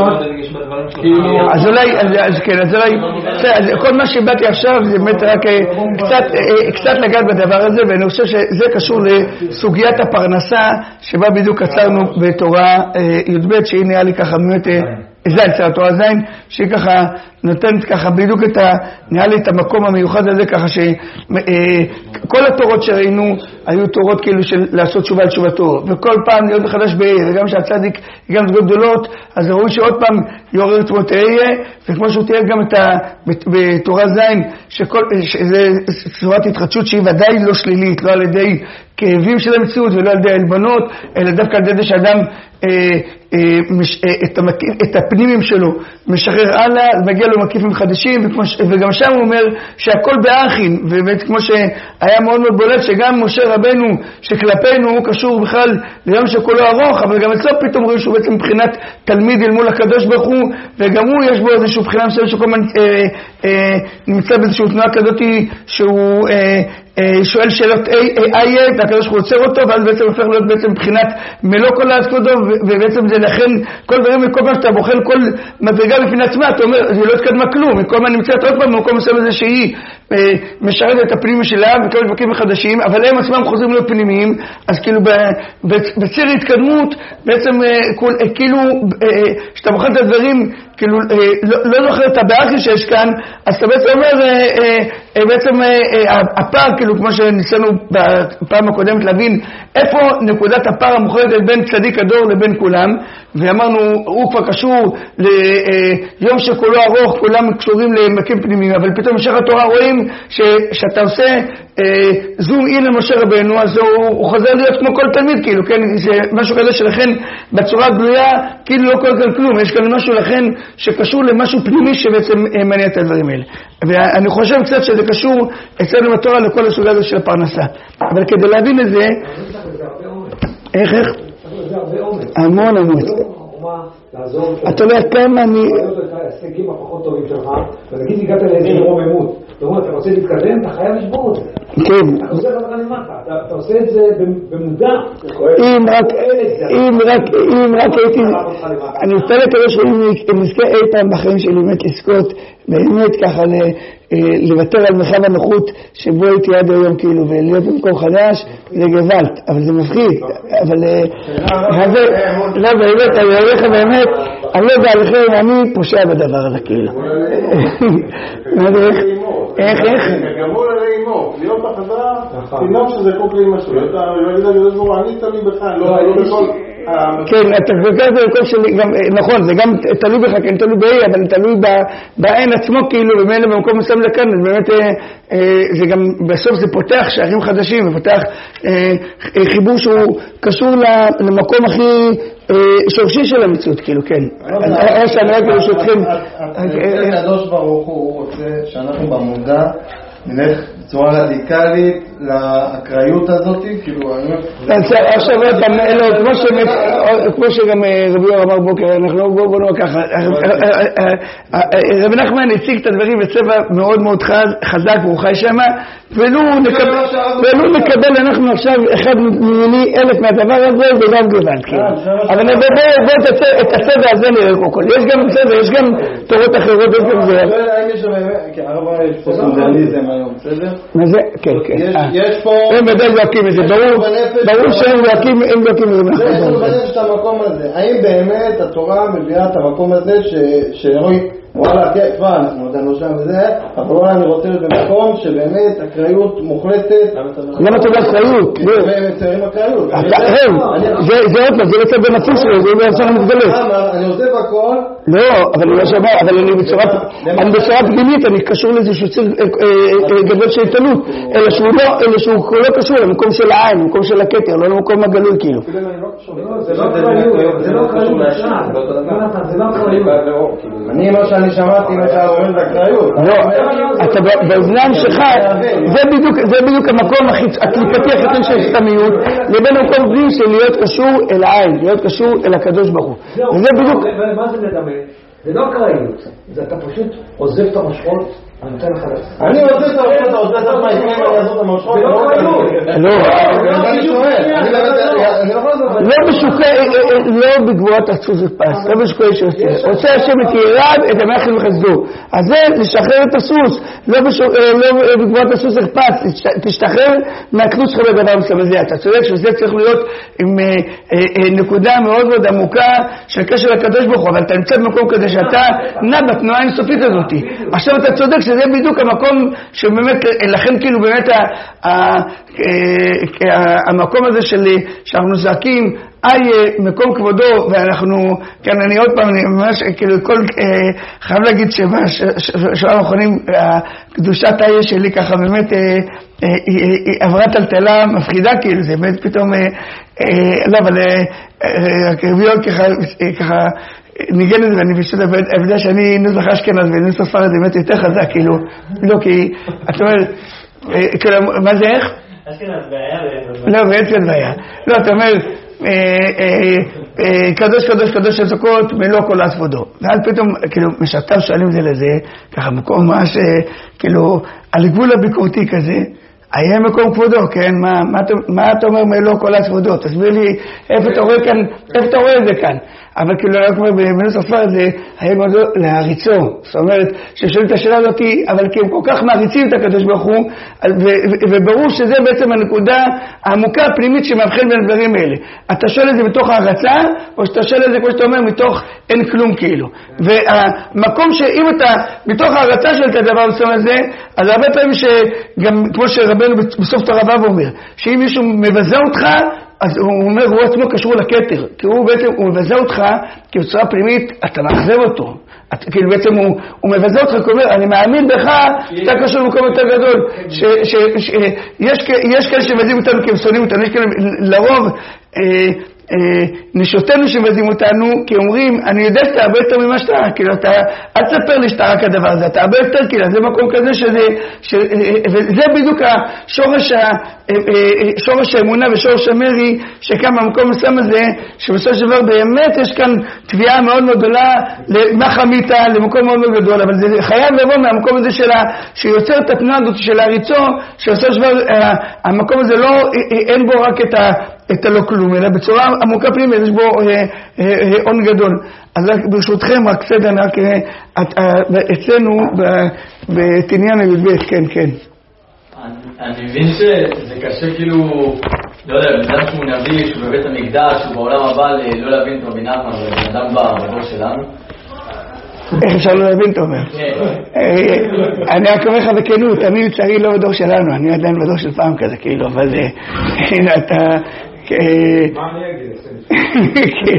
אז אולי, אז כן, אז אולי, כל מה שבאתי עכשיו זה באמת רק קצת, קצת לגעת בדבר הזה, ואני חושב שזה קשור לסוגיית הפרנסה שבה בדיוק עצרנו בתורה י"ב, שהיא נראה לי ככה באמת, זה אצל התורה זין, שהיא ככה נותנת ככה בדיוק את ה, נראה לי את המקום המיוחד הזה, ככה שכל התורות שראינו היו תורות כאילו של לעשות תשובה על תשובתו, וכל פעם להיות מחדש בעיר, וגם שהצדיק גם דרגות גדולות, אז ראוי שעוד פעם יעורר את עצמו תהיה, וכמו שהוא תהיה גם את ה, בתורה זין, שכל, שזה צורת התחדשות שהיא ודאי לא שלילית, לא על ידי כאבים של המציאות ולא על ידי העלבונות, אלא דווקא על ידי שאדם אה, אה, מש, אה, את, המק... את הפנימים שלו משחרר הלאה, מגיע לו מקיפים חדשים, וכמו, וגם שם הוא אומר שהכל באחים, ובאמת כמו שהיה מאוד מאוד בולט שגם משה רבנו שכלפינו הוא קשור בכלל ליום שכולו ארוך, אבל גם אצלו פתאום רואים שהוא בעצם מבחינת תלמיד אל מול הקדוש ברוך הוא, וגם הוא יש בו איזשהו בחינה מסוים שכל הזמן אה, אה, נמצא באיזשהו תנועה כזאת שהוא אה, שואל שאלות איה, והקדוש ברוך הוא עוצר אותו, ואז בעצם הופך להיות בעצם מבחינת מלוא כל העסקותו, ובעצם זה לכן כל דברים, מכל פעם שאתה בוחן כל מדרגה בפני עצמה, אתה אומר, זה לא התקדמה כלום, מכל מה נמצאת עוד פעם, במקום מסוים הזה שהיא משרת את הפנימי שלה, וכל דבקים מחדשים, אבל הם עצמם חוזרים להיות פנימיים, אז כאילו בציר התקדמות, בעצם כאילו, שאתה בוחן את הדברים, כאילו, לא זוכר את הבעיה שיש כאן, אז אתה בעצם אומר, בעצם הפער, כאילו, כמו שניסינו בפעם הקודמת להבין, איפה נקודת הפער המוחלטת בין צדיק הדור לבין כולם, ואמרנו, הוא כבר קשור ליום שכולו ארוך, כולם קשורים למקים פנימיים, אבל פתאום במשך התורה רואים שאתה עושה זום אין למשה רבנו, אז הוא חוזר להיות כמו כל תלמיד, כאילו, כן, זה משהו כזה שלכן בצורה גלויה, כאילו לא כל כך כלום, יש כאן משהו לכן שקשור למשהו פנימי שבעצם מעניין את הדברים האלה. ואני חושב קצת שזה קשור אצלנו בתורה לכל הסוגיה הזו של הפרנסה. אבל כדי להבין את זה, איך, איך? המון המון. אתה לא יודע כמה אני... ההישגים הפחות טובים שלך, ונגיד הגעת לאיזה רוממות. אתה אומר, אתה רוצה להתקדם, אתה חייב לשבור את זה. כן. אתה עושה לך למטה, אתה עושה את זה במודע. אם רק, אם רק, אם רק הייתי... אני רוצה לקרוא שאם נזכה אי פעם בחיים שלי באמת לזכות, באמת ככה לוותר על מרחב הנוחות שבו הייתי עד היום כאילו, ולהיות במקום חדש, זה גוואלד, אבל זה מפחיד. אבל... לא, באמת, אני אומר לך באמת, אני לא יודע עליכם, אני פושע בדבר הזה כאילו. מה זה איך? איך, איך? גמול עלי אימו, להיות בחזרה, תינום שזה קוק לאמא שלו. אתה להגיד על זה זמורה, אני תלוי בך, לא בכל... כן, אתה חוקר את זה שלי, נכון, זה גם תלוי בך, כן, תלוי באי, אבל תלוי בעין עצמו, כאילו, ומאלה במקום מסוים זה כאן, באמת, זה גם, בסוף זה פותח שערים חדשים, ופותח חיבור שהוא קשור למקום הכי שורשי של המציאות, כאילו, כן. היה שאני רק ברשותכם. הקדוש ברוך הוא רוצה שאנחנו במודע נלך בצורה רדיקלית לאקראיות הזאת, כאילו, עכשיו, כמו שגם רבי יור אמר בוקר, אנחנו בואו נאמר ככה, רבי נחמן הציג את הדברים בצבע מאוד מאוד חזק, והוא חי שמה, ולו נקבל אנחנו עכשיו אחד מיני אלף מהדבר הזה, וגם גבלת, כאילו. אבל בואו את הצבע הזה נראה כל כל. יש גם צבע, יש גם תורות אחרות, יש גם זה. האם יש שם, כי הרבה יש פה סונדליזם היום, בסדר? מה זה? כן, כן. יש פה... הם בדי לוקים את זה, ברור שהם לוקים, הם לוקים את זה. יש לנו בנפש את המקום הזה. האם באמת התורה מביאה את המקום הזה שרואי, וואלה, כן, כבר, אנחנו עדיין שם וזה, אבל וואלה, אני רוצה להיות במקום שבאמת אקראיות מוחלטת. למה אתה יודע אקראיות? והם מציירים אקראיות. זה עוד פעם, זה יוצא בנפוס שלו, זה לא יוצא מתגלת. אני עוזב הכל. לא, אבל אני בצורה פנימית, אני קשור לאיזשהו ציר גדול של התעלות, אלא שהוא לא קשור למקום של העין, למקום של הכתר, לא למקום הגלוי כאילו. זה לא אקראיות, זה לא אקראיות בכלל. זה לא אקראיות. אני מה שאני שמעתי מה שאתה אומר באקראיות. לא, אתה באוזניים שלך, זה בדיוק המקום הקליפתי החיתון של סתמיות, לבין המקום בלי של להיות קשור אל העין, להיות קשור אל הקדוש ברוך הוא. וזה בדיוק... מה זה מדמה? זה לא אקראיות, זה אתה פשוט עוזב את המשחות, אני נותן לך לזה. אני עוזב את המשחות, אתה עוזב את המשחות, אני עוזב את המשחות. זה לא אקראיות. לא, אני שואל, אני לא יכול לעזוב. לא בשוקי, לא בגבורת עצות ופס, לא בשוקי שעושה. עושה השם את ירב, את המחל וחסדו. אז זה לשחרר את הסוס, לא בגבורת הסוס ופס, תשתחרר מהתלות שלך בדבר מסוים הזה. אתה צודק שזה צריך להיות עם נקודה מאוד מאוד עמוקה של קשר לקדוש ברוך הוא, אבל אתה נמצא במקום כזה שאתה נע בתנועה האינסופית הזאת. עכשיו אתה צודק שזה בדיוק המקום שבאמת, לכן כאילו באמת המקום הזה של שאנחנו זעקים, איי מקום כבודו, ואנחנו, כן, אני עוד פעם, אני ממש, כאילו, כל, חייב להגיד שבשבוע האחרונים, הקדושת איי שלי ככה באמת, היא עברה טלטלה מפחידה, כאילו, זה באמת פתאום, לא, אבל הקרביות ככה, ניגן את זה, ואני פשוט יודע שאני נוסח אשכנז ונוסח ספרד באמת יותר חזק, כאילו, לא, כי, אתה אומר, כאילו, מה זה איך? אשכנז בעיה. לא, בעצם בעיה. לא, אתה אומר, קדוש קדוש קדוש הסוכות מלוא כל כבודו. ואז פתאום, כאילו, משרתיו שואלים זה לזה, ככה מקום ממש, כאילו, על גבול הביקורתי כזה, היה מקום כבודו, כן? מה, מה, מה אתה אומר מלוא כל הכבודו? תסביר לי איפה אתה רואה כאן, איפה אתה רואה את זה כאן? אבל כאילו לא כמו בנוסח ספרד זה היה מאוד להריצו. זאת אומרת, ששואלים את השאלה הזאת, אבל כי הם כל כך מעריצים את הקדוש ברוך הוא, וברור שזה בעצם הנקודה העמוקה הפנימית שמאבחן בין הדברים האלה. אתה שואל את זה בתוך ההרצה, או שאתה שואל את זה, כמו שאתה אומר, מתוך אין כלום כאילו. והמקום שאם אתה בתוך ההרצה שואל את הדבר הזה, אז הרבה פעמים שגם כמו שרבנו בסוף תרבב אומר, שאם מישהו מבזה אותך, אז הוא אומר, הוא עצמו קשור לכתר, כי הוא בעצם, הוא מבזה אותך, כי בצורה פנימית, אתה מאכזב אותו. את, כאילו בעצם הוא, הוא מבזה אותך, הוא אומר, אני מאמין בך, שאתה קשור למקום יותר גדול. ש, ש, ש, יש, יש כאלה שמבזים אותנו כי הם שונאים אותנו, יש כאלה לרוב, אה, נשותנו שמבזים אותנו, כי אומרים, אני יודע שאתה הרבה יותר ממה שאתה, כאילו אתה, אל תספר לי שאתה רק הדבר הזה, אתה הרבה יותר, כאילו, זה מקום כזה שזה, וזה בדיוק השורש, שורש האמונה ושורש המרי, שקם במקום מסוים הזה, שבסופו של דבר באמת יש כאן תביעה מאוד מאוד גדולה, למה חמית, למקום מאוד מאוד גדול, אבל זה חייב לבוא מהמקום הזה שלה, שיוצר את התנועה הזאת של הריצו, שבסופו של דבר, המקום הזה לא, אין בו רק את ה... את הלא כלום, אלא בצורה עמוקה פנימית, יש בו עון גדול. אז ברשותכם, רק סדר, רק אצלנו בתניין הי"ב, כן, כן. אני מבין שזה קשה כאילו, לא יודע, בן שהוא נביא, שהוא בבית המקדש, שהוא בעולם הבא, לא להבין את רבי נחמן, אבל בן אדם בדור שלנו. איך אפשר לא להבין, אתה אומר? אני רק אומר לך בכנות, אני לצערי לא בדור שלנו, אני עדיין בדור של פעם כזה, כאילו, אבל הנה אתה... מה אני אגיד?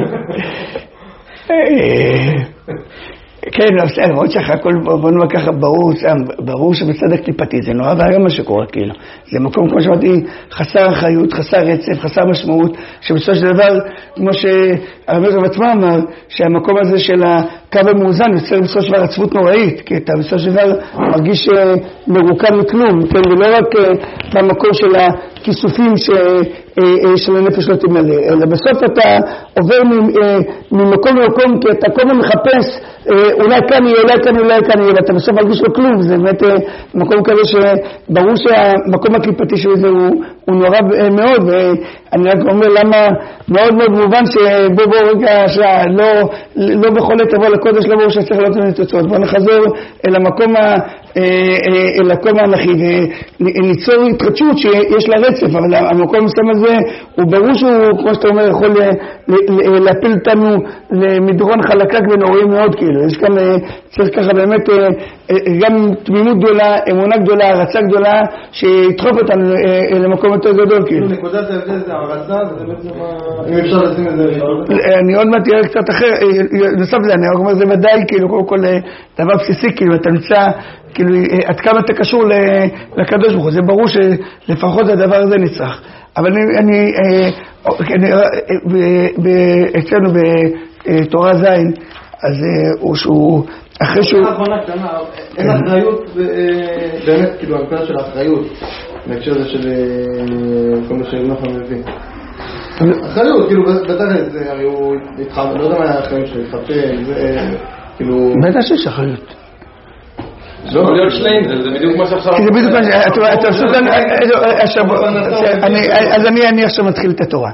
כן, לא, בסדר, עוד שכה, בוא נאמר ככה, ברור, ברור שבצדק קליפתי, זה נורא והיום מה שקורה, כאילו. זה מקום, כמו שאמרתי, חסר אחריות, חסר רצף, חסר משמעות, שבסופו של דבר, כמו שהרמז עצמה אמר, שהמקום הזה של הקו המאוזן יוצר בסופו של דבר עצבות נוראית, כי אתה בסופו של דבר מרגיש מרוקן מכלום, כן, ולא רק במקום של הכיסופים ש... של הנפש לא תמלא, אלא בסוף אתה עובר ממקום למקום, כי אתה כל הזמן מחפש, אולי כאן יהיה, אולי כאן, אולי כאן יהיה, ואתה בסוף מרגיש לו כלום, זה באמת מקום כזה שברור שהמקום הקליפתי של זה הוא, הוא נורא מאוד, ואני רק אומר למה מאוד מאוד מובן שבוא בוא רגע שעה, לא, לא בכל עת תבוא לקודש, לא ברור שצריך לא תמיד תוצאות, בוא נחזור אל המקום ה... אל הקום האנכי וניצור התחדשות שיש לה רצף, אבל המקום המסוים הזה הוא ברור שהוא, כמו שאתה אומר, יכול להפיל אותנו למדרון חלקק ונוראים מאוד, כאילו יש כאן, צריך ככה באמת גם תמימות גדולה, אמונה גדולה, הרצה גדולה שידחוף אותנו למקום יותר גדול, כאילו נקודת ההבדל זה הרצה, וזה בעצם אם אפשר לשים את זה אני עוד מעט תראה קצת אחר, נוסף לזה, אני אומר זה ודאי, כאילו כל כל דבר בסיסי, כאילו אתה נמצא כאילו, עד כמה אתה קשור לקדוש ברוך הוא, זה ברור שלפחות הדבר הזה נצטרך. אבל אני, אני, אצלנו בתורה זין, אז הוא שהוא, אחרי שהוא... אין אחריות, באמת, כאילו, הנקודה של האחריות, בהקשר הזה של כל מה שנחמן מביא. אחריות, כאילו, בתכל'ס, הרי הוא התחם, לא יודע מה האחריות שלו, התחתן, זה, כאילו... בטח שיש אחריות. זה לא להיות שלעים, זה בדיוק מה שעכשיו... זה בדיוק מה שעכשיו... אז אני עכשיו מתחיל את התורה.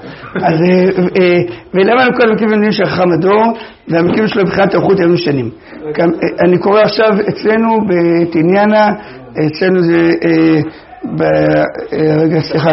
ולמה כל המקימים של חכם הדור, והמקימים שלו בחינת האיכות היו שנים. אני קורא עכשיו אצלנו בתניאנה, אצלנו זה... רגע, סליחה.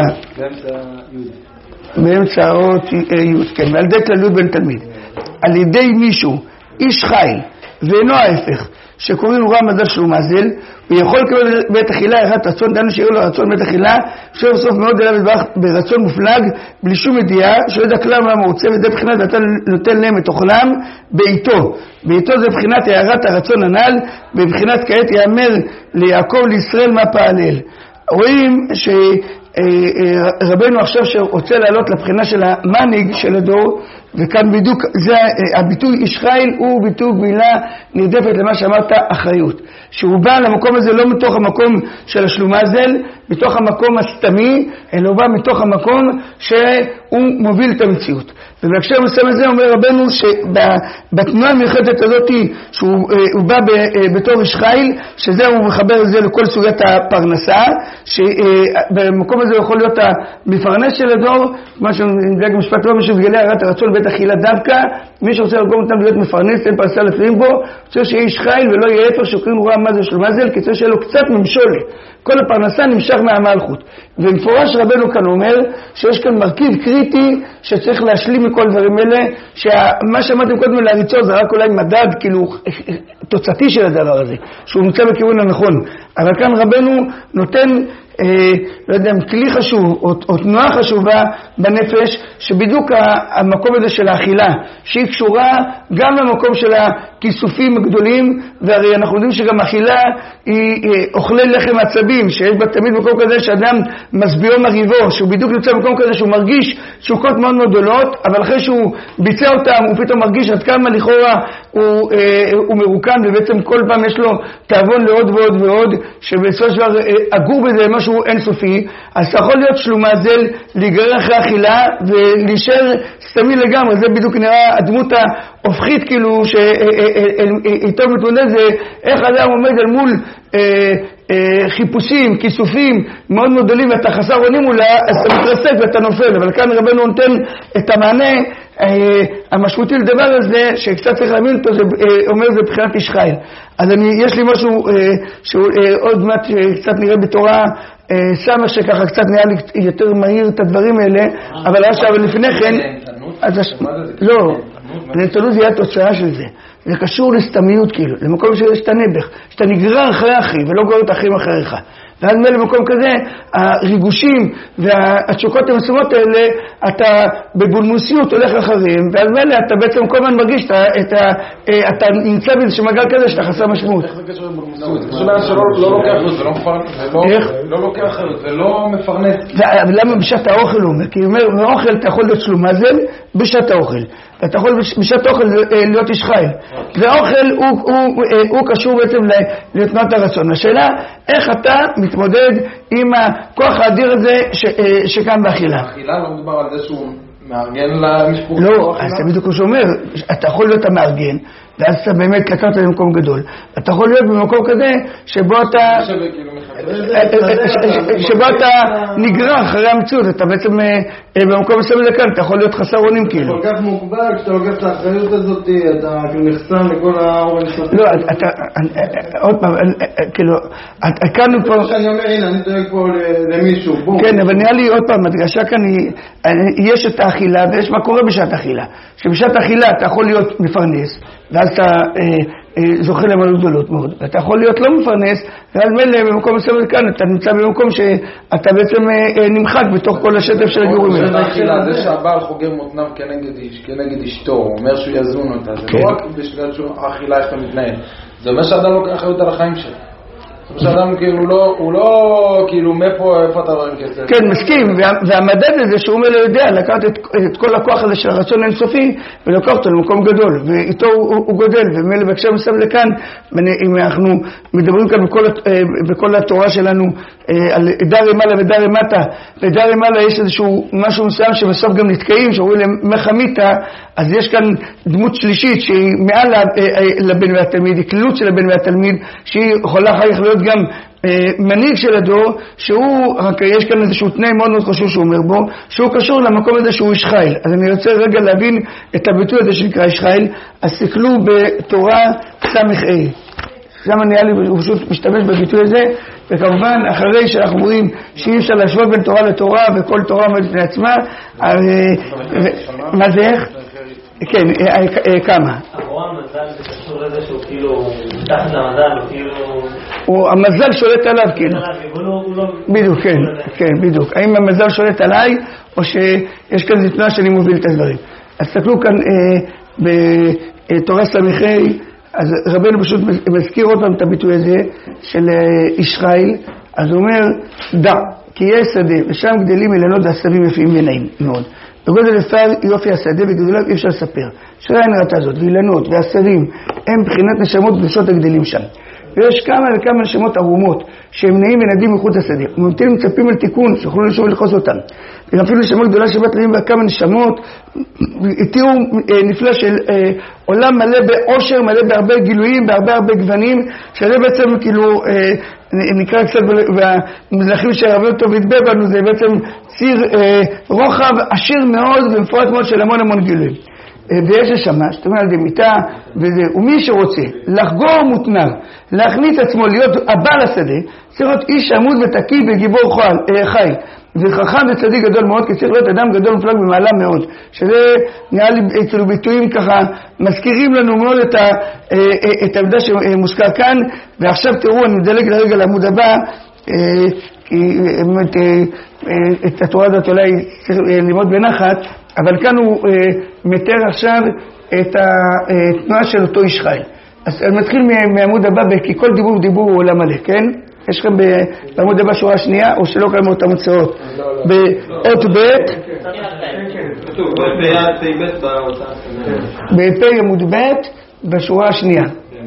באמצע האות י', כן, ועל ידי כללות בין תלמיד. על ידי מישהו, איש חיל, ואינו ההפך, שקוראים לו רע מזל שלו מזל, הוא יכול לקבל בית אכילה יראת רצון, דנו שיהיה לו רצון בית אכילה, שואל בסוף מאוד אליו לבח ברצון מופלג, בלי שום ידיעה, שלא ידע כלל מה הוא רוצה, וזה בחינת ואתה נותן להם את אוכלם בעיתו. בעיתו זה בחינת יראת הרצון הנ"ל, בבחינת כעת יאמר ליעקב לישראל מה פעלל. רואים שרבנו עכשיו שרוצה לעלות לבחינה של המנהיג של הדור, וכאן בדיוק, זה, הביטוי איש חיל הוא ביטוי מילה נרדפת למה שאמרת, אחריות. שהוא בא למקום הזה לא מתוך המקום של השלומזל, מתוך המקום הסתמי, אלא הוא בא מתוך המקום שהוא מוביל את המציאות. ובהקשר מסוים הזה אומר רבנו שבתנועה המיוחדת הזאת שהוא בא בתור איש חיל, שזה הוא מחבר את זה לכל סוגיית הפרנסה, שבמקום הזה הוא יכול להיות המפרנס של הדור, מה שנדלג במשפט לא, מי שסגלי הרעת הרצון בית אכילה דווקא, מי שרוצה לגרום אותם להיות מפרנס, אין פרנסה לפעמים בו, רוצה שיהיה איש חיל ולא יהיה איפה שקוראים רואה מה זה שלומזל, כי צריך שיהיה לו קצת ממשולה. כל הפרנסה נמשך מהמלכות. ומפורש רבנו כאן אומר שיש כאן מרכיב קריטי שצריך להשלים מכל דברים אלה, שמה שאמרתם קודם להריצות זה רק אולי מדד כאילו תוצאתי של הדבר הזה, שהוא נמצא בכיוון הנכון. אבל כאן רבנו נותן אה, לא יודע, כלי חשוב או, או תנועה חשובה בנפש, שבדיוק המקום הזה של האכילה, שהיא קשורה גם למקום של הכיסופים הגדולים, והרי אנחנו יודעים שגם אכילה היא אוכלי לחם עצבים, שיש בה תמיד מקום כזה שאדם מסביעו מריבו, שהוא בדיוק נמצא במקום כזה שהוא מרגיש תשוקות מאוד מאוד גדולות, אבל אחרי שהוא ביצע אותם הוא פתאום מרגיש עד כמה לכאורה הוא, אה, הוא מרוקן, ובעצם כל פעם יש לו תאבון לעוד ועוד ועוד, שבסופו של דבר אה, אגור בזה משהו אינסופי. אז אתה יכול להיות שלומזל, להיגרר אחרי אכילה ולהישאר סתמי לגמרי. זה בדיוק נראה הדמות ההופכית כאילו שאיתו מתמודד, זה איך אדם עומד על מול אה, אה, חיפושים, כיסופים מאוד מאוד גדולים, ואתה חסר אונים מולה, אז אתה מתרסק ואתה נופל. אבל כאן רבנו נותן את המענה אה, המשמעותי לדבר הזה, שקצת צריך להבין אותו, זה אה, אומר זה בחינת איש חיל. אז אני, יש לי משהו אה, שהוא אה, עוד מעט קצת נראה בתורה אה, סמך, שככה קצת נראה לי יותר מהיר את הדברים האלה, אבל עכשיו לפני כן אז, לא, נתנות זה יהיה התוצאה של זה. זה קשור לסתמיות כאילו, למקום שאתה נבח, שאתה נגרר אחרי אחי ולא גורר את האחים אחריך. ואז מלא במקום כזה, הריגושים והתשוקות המסומות האלה, אתה בבולמוסיות הולך אחריהם, ואז מלא אתה בעצם כל הזמן מרגיש, אתה, אתה נמצא באיזשהו מגל כזה שאתה חסר משמעות. איך זה קשור לבולמוסיות? זה קשור שלא לוקח לו, זה לא מפרנס, לא לוקח לו, זה לא מפרנס. למה בשעת האוכל הוא אומר? כי הוא אומר, מאוכל אתה יכול להיות שלומזל בשעת האוכל. אתה יכול בשעת האוכל להיות איש חיל. והאוכל הוא, הוא, הוא קשור בעצם לתנועת הרצון. השאלה, איך אתה מתמודד עם הכוח האדיר הזה ש, שקם באכילה? האכילה לא מדובר על זה שהוא מארגן למשפחה? לא, אז אתה בדיוק שאומר, אתה יכול להיות המארגן, ואז אתה באמת לקחת למקום גדול. אתה יכול להיות במקום כזה שבו אתה שבו אתה נגרר אחרי המציאות, אתה בעצם במקום מסוים לכאן, אתה יכול להיות חסר אונים כאילו. כל כך מוגבל, כשאתה לוקח את האחריות הזאת, אתה כאילו נחסם לכל האור הנסות. לא, אתה, עוד פעם, כאילו, כאן הוא כבר... שאני אומר, הנה, אני דואג פה למישהו, בוא. כן, אבל נראה לי עוד פעם, הדגשה כאן היא, יש את האכילה ויש מה קורה בשעת האכילה. שבשעת האכילה אתה יכול להיות מפרנס, ואז אתה זוכה למנות גדולות מאוד. ואתה יכול להיות לא מפרנס, ואז מלא במקום מסוים כאן, אתה נמצא במקום שאתה בעצם נמחק בתוך כל השטף של הגירורים. זה שהבעל חוגר מותניו כנגד אשתו, הוא אומר שהוא יזון אותה, זה לא רק בשביל שהאכילה איך אתה מתנהל, זה אומר שאדם לוקח אחריות על החיים שלו. שאדם כאילו לא, הוא לא כאילו מאיפה, איפה אתה רואה כסף. כן, מסכים, והמדד הזה שהוא אומר לו יודע לקחת את כל הכוח הזה של הרצון האינסופי ולקח אותו למקום גדול, ואיתו הוא גודל, ומילא בהקשר מסוים לכאן, אם אנחנו מדברים כאן בכל התורה שלנו על דר למעלה ודר למטה, ודר למעלה יש איזשהו משהו מסוים שבסוף גם נתקעים, שאומרים למחמיתה, אז יש כאן דמות שלישית שהיא מעל לבן והתלמיד, היא כללות של הבן והתלמיד, שהיא יכולה אחר כך להיות גם אה, מנהיג של הדור, שהוא, רק יש כאן איזשהו תנאי מאוד מאוד חשוב שהוא אומר בו, שהוא קשור למקום הזה שהוא איש חיל. אז אני רוצה רגע להבין את הביטוי הזה שנקרא איש חיל. אז תסתכלו בתורה סמך אי. שם נראה לי, הוא פשוט משתמש בביטוי הזה, וכמובן אחרי שאנחנו אומרים שאי אפשר להשוות בין תורה לתורה, וכל תורה עומדת בפני עצמה, אז, מה זה איך? כן, כמה? עבורם המזל זה קשור לזה שהוא כאילו מתחת למזל, הוא כאילו... המזל שולט עליו כאילו. בדיוק, כן, כן, בדיוק. האם המזל שולט עליי, או שיש כאן זתנה שאני מוביל את הדברים. אז תסתכלו כאן בתורה סמיכי, אז רבנו פשוט מזכיר עוד פעם את הביטוי הזה של איש חיל, אז הוא אומר, דע, כי יש שדה, ושם גדלים אילנות ועשבים יפים ונעים מאוד. וגודל יופי השדה וגדוליו אי אפשר לספר. שראה נראתה זאת, ואילנות והשרים, הם מבחינת נשמות קדושות הגדלים שם. ויש כמה וכמה נשמות ערומות, שהם נעים ונדים מחוץ לשדה. וממתינים מצפים על תיקון, שיוכלו לשוב ולחוס אותם. וגם אפילו נשמה גדולה שבת להם וכמה נשמות, תראו נפלא של אה, עולם מלא באושר, מלא בהרבה גילויים, בהרבה הרבה גוונים, שזה בעצם כאילו, אה, נקרא קצת במזרחים שהרבה אותו והתבא בנו, זה בעצם ציר אה, רוחב עשיר מאוד ומפורט מאוד של המון המון גילויים. ויש לשמה, שתאמר על דמיתה, ומי שרוצה לחגור מותנר, להכניס עצמו להיות הבעל השדה, צריך להיות איש עמוד ותקי וגיבור חי, וחכם וצדיק גדול מאוד, כי צריך להיות אדם גדול מפלג במעלה מאוד, שזה נראה לי אצלו ביטויים ככה, מזכירים לנו מאוד את, ה, את העבודה שמוזכר כאן, ועכשיו תראו, אני מדלג לרגע לעמוד הבא, כי באמת את התורה הזאת אולי צריך ללמוד בנחת, אבל כאן הוא אה, מתאר עכשיו את התנועה של אותו איש חי. אז אני מתחיל מעמוד הבא, כי כל דיבור דיבור הוא עולם מלא, כן? יש לכם בעמוד הבא שורה שנייה, או שלא קיימו אותם הצעות? באות ב' בפ' עמוד ב' בשורה השנייה.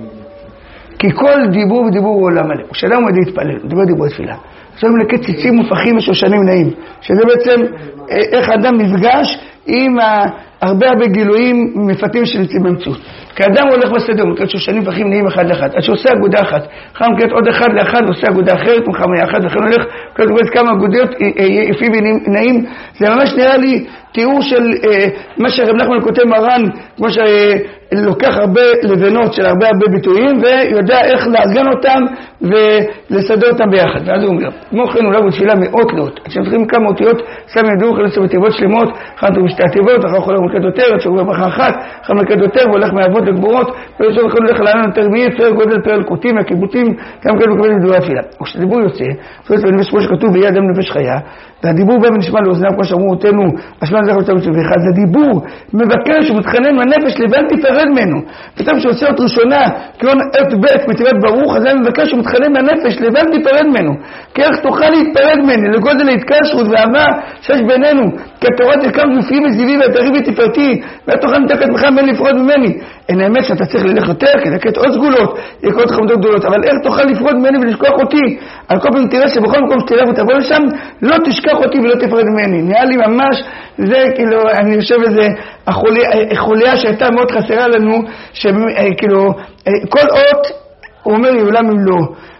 כי כל דיבור ודיבור הוא עולם מלא. כשאדם עומד להתפלל, דיבור דיבור תפילה. עכשיו מלקט ציצים מופכים ושושנים נעים. שזה בעצם איך האדם נפגש עם הרבה הרבה גילויים מפתים שנמצאים במציאות. כאדם הולך בשדה, הוא מקט שושנים מופכים נעים אחד לאחד. עד שעושה אגודה אחת. אחר מקט עוד אחד לאחד, עושה אגודה אחרת, מחמה יחד, וכן הולך, כתוב כמה אגודיות יפים ונעים. זה ממש נראה לי תיאור של אה, מה שהרב נחמן כותב מרן, כמו שלוקח הרבה לבנות של הרבה הרבה ביטויים, ויודע איך לארגן אותם ולסדר אותם ביחד. ואז הוא אומר, כמו כן אולי בתפילה מאות לאות. עד שמתחילים כמה אותיות, שם ידעו חלצה בתיבות שלמות, אחת בשתי התיבות, אחר כך הולך מלכת יותר, עד שגובה ברכה אחת, אחר מלכת יותר, והולך מאבות לגבורות, ולשוב לכם הולך לעניין יותר מאי, פרק גודל פרק קוטים, הקיבוצים, גם כן מקבל לדברי התפילה. וכשדיבור יוצא, זאת אומרת, כמו שכתוב ביד אדם נפש חיה, והדיבור בא ונשמע לאוזניו, כמו שאמרו אותנו, השמן זכר אותם מצווה אחד, זה דיבור מבקש ומתחנן מהנפש לבל תיפרד ממנו. פתאום שעושה את ראשונה, כאילו אות ב' מטבעת ברוך, אז אני מבקש ומתחנן מהנפש לבל תיפרד ממנו. כי איך תוכל להתפרד ממני, לגודל ההתקשרות ואהבה שיש בינינו, כי התורה תקם גופי וזיבי והתריב ותפארתי, ואת תוכל לתק עצמך בין לפרוד ממני. אין האמת שאתה צריך ללך יותר, כי לקט עוד סגולות, יקרות לך חמדות גדולות, אבל איך תוכל לפרוד ממני ולשכוח אותי? על כל פעם תראה שבכל מקום שתלך ותבוא לשם, לא תשכח אותי ולא תפרד ממני. נראה לי ממש, זה כאילו, אני חושב איזה החוליה שהייתה מאוד חסרה לנו, שכאילו, כל אות, הוא אומר לי, אולם אם לא.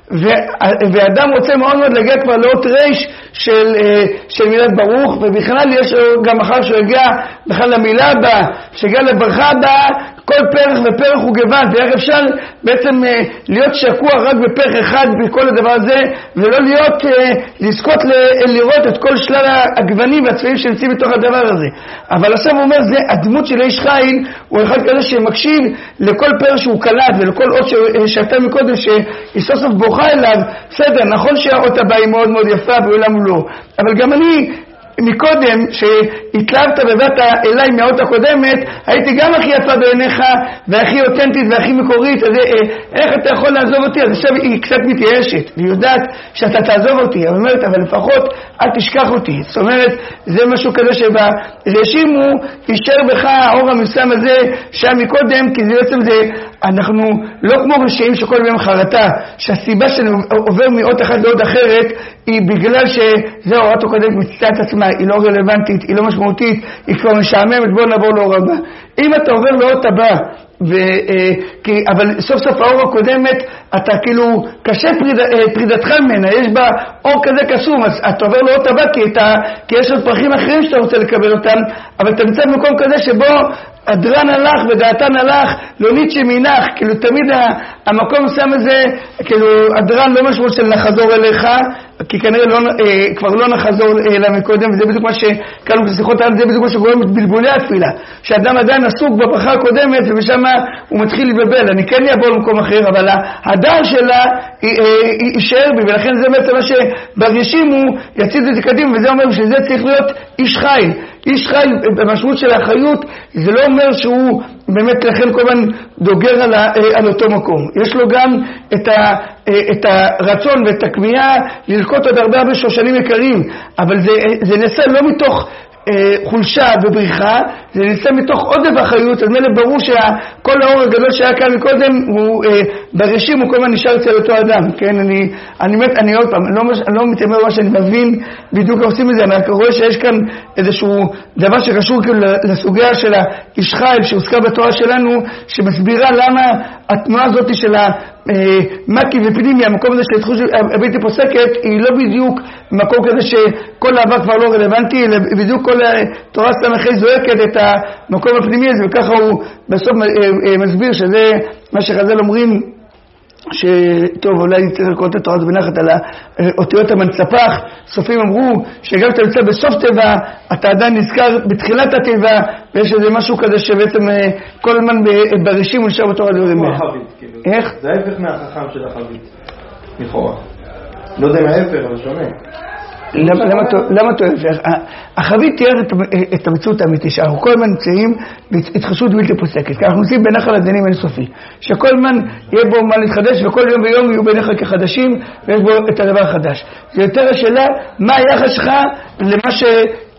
ואדם רוצה מאוד מאוד להגיע כבר לאות ריש של, של מילת ברוך, ובכלל יש גם אחר שהוא הגיע בכלל למילה בה, שהגיע לברכה בה, כל פרח ופרח הוא גוון, ואיך אפשר בעצם להיות שקוע רק בפרח אחד בכל הדבר הזה, ולא להיות, לזכות לראות את כל שלל הגוונים והצבעים שנמצאים בתוך הדבר הזה. אבל עכשיו הוא אומר, זה הדמות של איש חיל, הוא אחד כזה שמקשיב לכל פרח שהוא קלט, ולכל אות שהייתה מקודם שהיא סוף סוף בוכה אליו. בסדר, נכון שהאות הבאה היא מאוד מאוד יפה ואולם הוא לא, אבל גם אני מקודם שהתלהבת ובאת אליי מהאות הקודמת, הייתי גם הכי יפה בעיניך והכי אותנטית והכי מקורית, אז איך אתה יכול לעזוב אותי? אז עכשיו היא קצת מתייאשת, והיא יודעת שאתה תעזוב אותי, היא אומרת, אבל לפחות אל תשכח אותי. זאת אומרת, זה משהו כזה שבראשים הוא יישאר בך האור המסם הזה שהיה מקודם, כי זה בעצם זה, אנחנו לא כמו רשעים שכל יום חרטה, שהסיבה שלנו עובר מאות אחת לעוד אחרת, היא בגלל שזה הוראת הקודמת מצטעה את עצמה, היא לא רלוונטית, היא לא משמעותית, היא כבר משעממת, בוא נעבור לאור הבא. אם אתה עובר לאות הבא, ו, כי, אבל סוף סוף האור הקודמת, אתה כאילו, קשה פריד, פרידתך ממנה, יש בה אור כזה קסום, אז אתה עובר לאות הבא, כי, אתה, כי יש עוד פרחים אחרים שאתה רוצה לקבל אותם, אבל אתה נמצא במקום כזה שבו אדרן הלך ודעתן הלך, לא ניטשה מינך, כאילו תמיד המקום שם הזה, כאילו אדרן לא משמעות של נחזור אליך, כי כנראה לא, אה, כבר לא נחזור אליו מקודם, וזה בדיוק מה שקלנו בשיחות על זה, בדיוק מה שגורם את בלבולי התפילה, שאדם עדיין עסוק בברכה הקודמת, ובשם הוא מתחיל לבלבל. אני כן אעבור למקום אחר, אבל הדעת שלה יישאר בי, ולכן זה בעצם מה שברגשים הוא יציד את זה קדימה, וזה אומר שזה צריך להיות איש חי. איש חי במשמעות של האחריות, זה לא אומר שהוא באמת לכן כל הזמן דוגר על, על אותו מקום. יש לו גם את, ה, את הרצון ואת הכמיהה ללקוט עוד הרבה הרבה שושנים יקרים, אבל זה, זה נעשה לא מתוך חולשה ובריחה, זה נמצא מתוך עודף אחריות, אז מלא ברור שכל האור הגדול שהיה כאן מקודם, הוא בראשים, הוא כל הזמן נשאר אצל אותו אדם, כן? אני, אני, אני עוד פעם, לא, לא מתאמר מה שאני מבין בדיוק עושים את זה, אני רואה שיש כאן איזשהו דבר שקשור כאילו לסוגיה של האיש חיל שהוזכר בתורה שלנו, שמסבירה למה התנועה הזאת של המקי ופנימי, המקום הזה של התחוש הבלתי פוסקת, היא לא בדיוק מקום כזה שכל העבר כבר לא רלוונטי, אלא בדיוק כל תורה סמכי זועקת את המקום הפנימי הזה, וככה הוא בסוף מסביר שזה מה שחז"ל אומרים, שטוב, אולי צריך לקרוא את התורה הזאת בנחת על האותיות המנצפח. סופרים אמרו שגם כשאתה נמצא בסוף טבע, אתה עדיין נזכר בתחילת הטבע, ויש איזה משהו כזה שבעצם כל הזמן בראשים הוא נשאר בתור הדברים. איך? זה ההפך מהחכם של החבית, לכאורה. לא יודע מה ההפך, אבל שונה. למה אתה אוהב? החבית תיאר את המציאות האמיתית, שאנחנו כל הזמן נמצאים בהתחדשות בלתי פוסקת, כי אנחנו נמצאים בנחל עדנים אינסופי, שכל הזמן יהיה בו מה להתחדש, וכל יום ויום יהיו בנחל כחדשים, ויש בו את הדבר החדש. זה יותר השאלה, מה היחס שלך למה ש...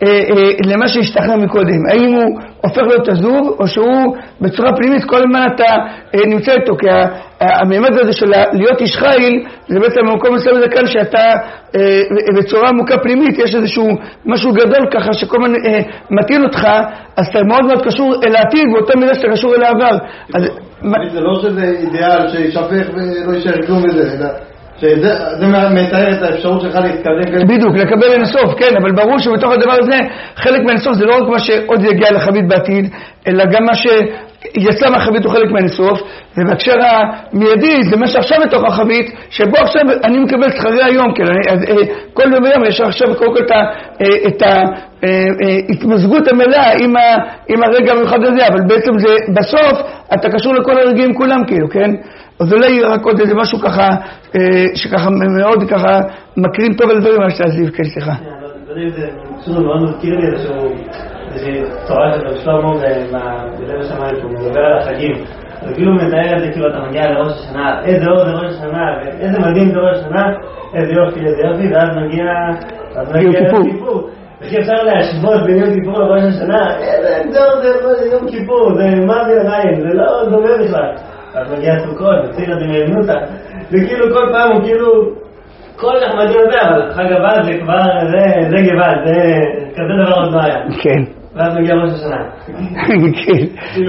למה שהשתכנע מקודם, האם הוא הופך להיות עזוב, או שהוא בצורה פנימית כל הזמן אתה נמצא איתו, כי הממד הזה של להיות איש חיל, זה בעצם המקום מסוים הזה כאן, שאתה בצורה עמוקה פנימית, יש איזשהו משהו גדול ככה, שכל הזמן מתאים אותך, אז אתה מאוד מאוד קשור אל העתיד, באותה מידה שאתה קשור אל העבר. זה לא שזה אידיאל שישפך ולא יישאר כלום בזה, אלא שזה מתאר את האפשרות שלך להתקדם. בדיוק, לקבל אינסוף, כן, אבל ברור שבתוך הדבר הזה, חלק מהאינסוף זה לא רק מה שעוד יגיע לחבית בעתיד, אלא גם מה שיצא מהחבית הוא חלק מהאינסוף, ובהקשר המיידי זה מה שעכשיו בתוך החבית, שבו עכשיו אני מקבל שכרי היום, כן, כל יום ויום יש עכשיו קודם כל את ההתמזגות המלאה עם הרגע המיוחד הזה, אבל בעצם זה בסוף אתה קשור לכל הרגעים כולם כאילו, כן? אז אולי רק עוד איזה משהו ככה, שככה מאוד ככה מקרים טוב על דברים מה שאתה עזיב, כן, סליחה. לא יודע אם זה פשוט מאוד מזכיר לי איזושהי צורה של שלמה בלב השמיים, שהוא מדבר על החגים. אז כאילו מתאר את זה, כאילו אתה מגיע לראש השנה, איזה אור זה ראש השנה, ואיזה מדהים זה ראש השנה, איזה יופי, איזה יופי, ואז מגיע יום כיפור. וכי אפשר להשוות בין יום כיפור לראש השנה, איזה אור זה יום כיפור, זה מה זה רעים, זה לא דומה בכלל. אז מגיע סוכות, וציר הדמיינותה, וכאילו כל פעם הוא כאילו כל כך מדהים הזה, אבל חג הבא זה כבר, זה גבעת, זה כזה דבר עוד לא היה. כן. ואז מגיע ראש השנה. כן.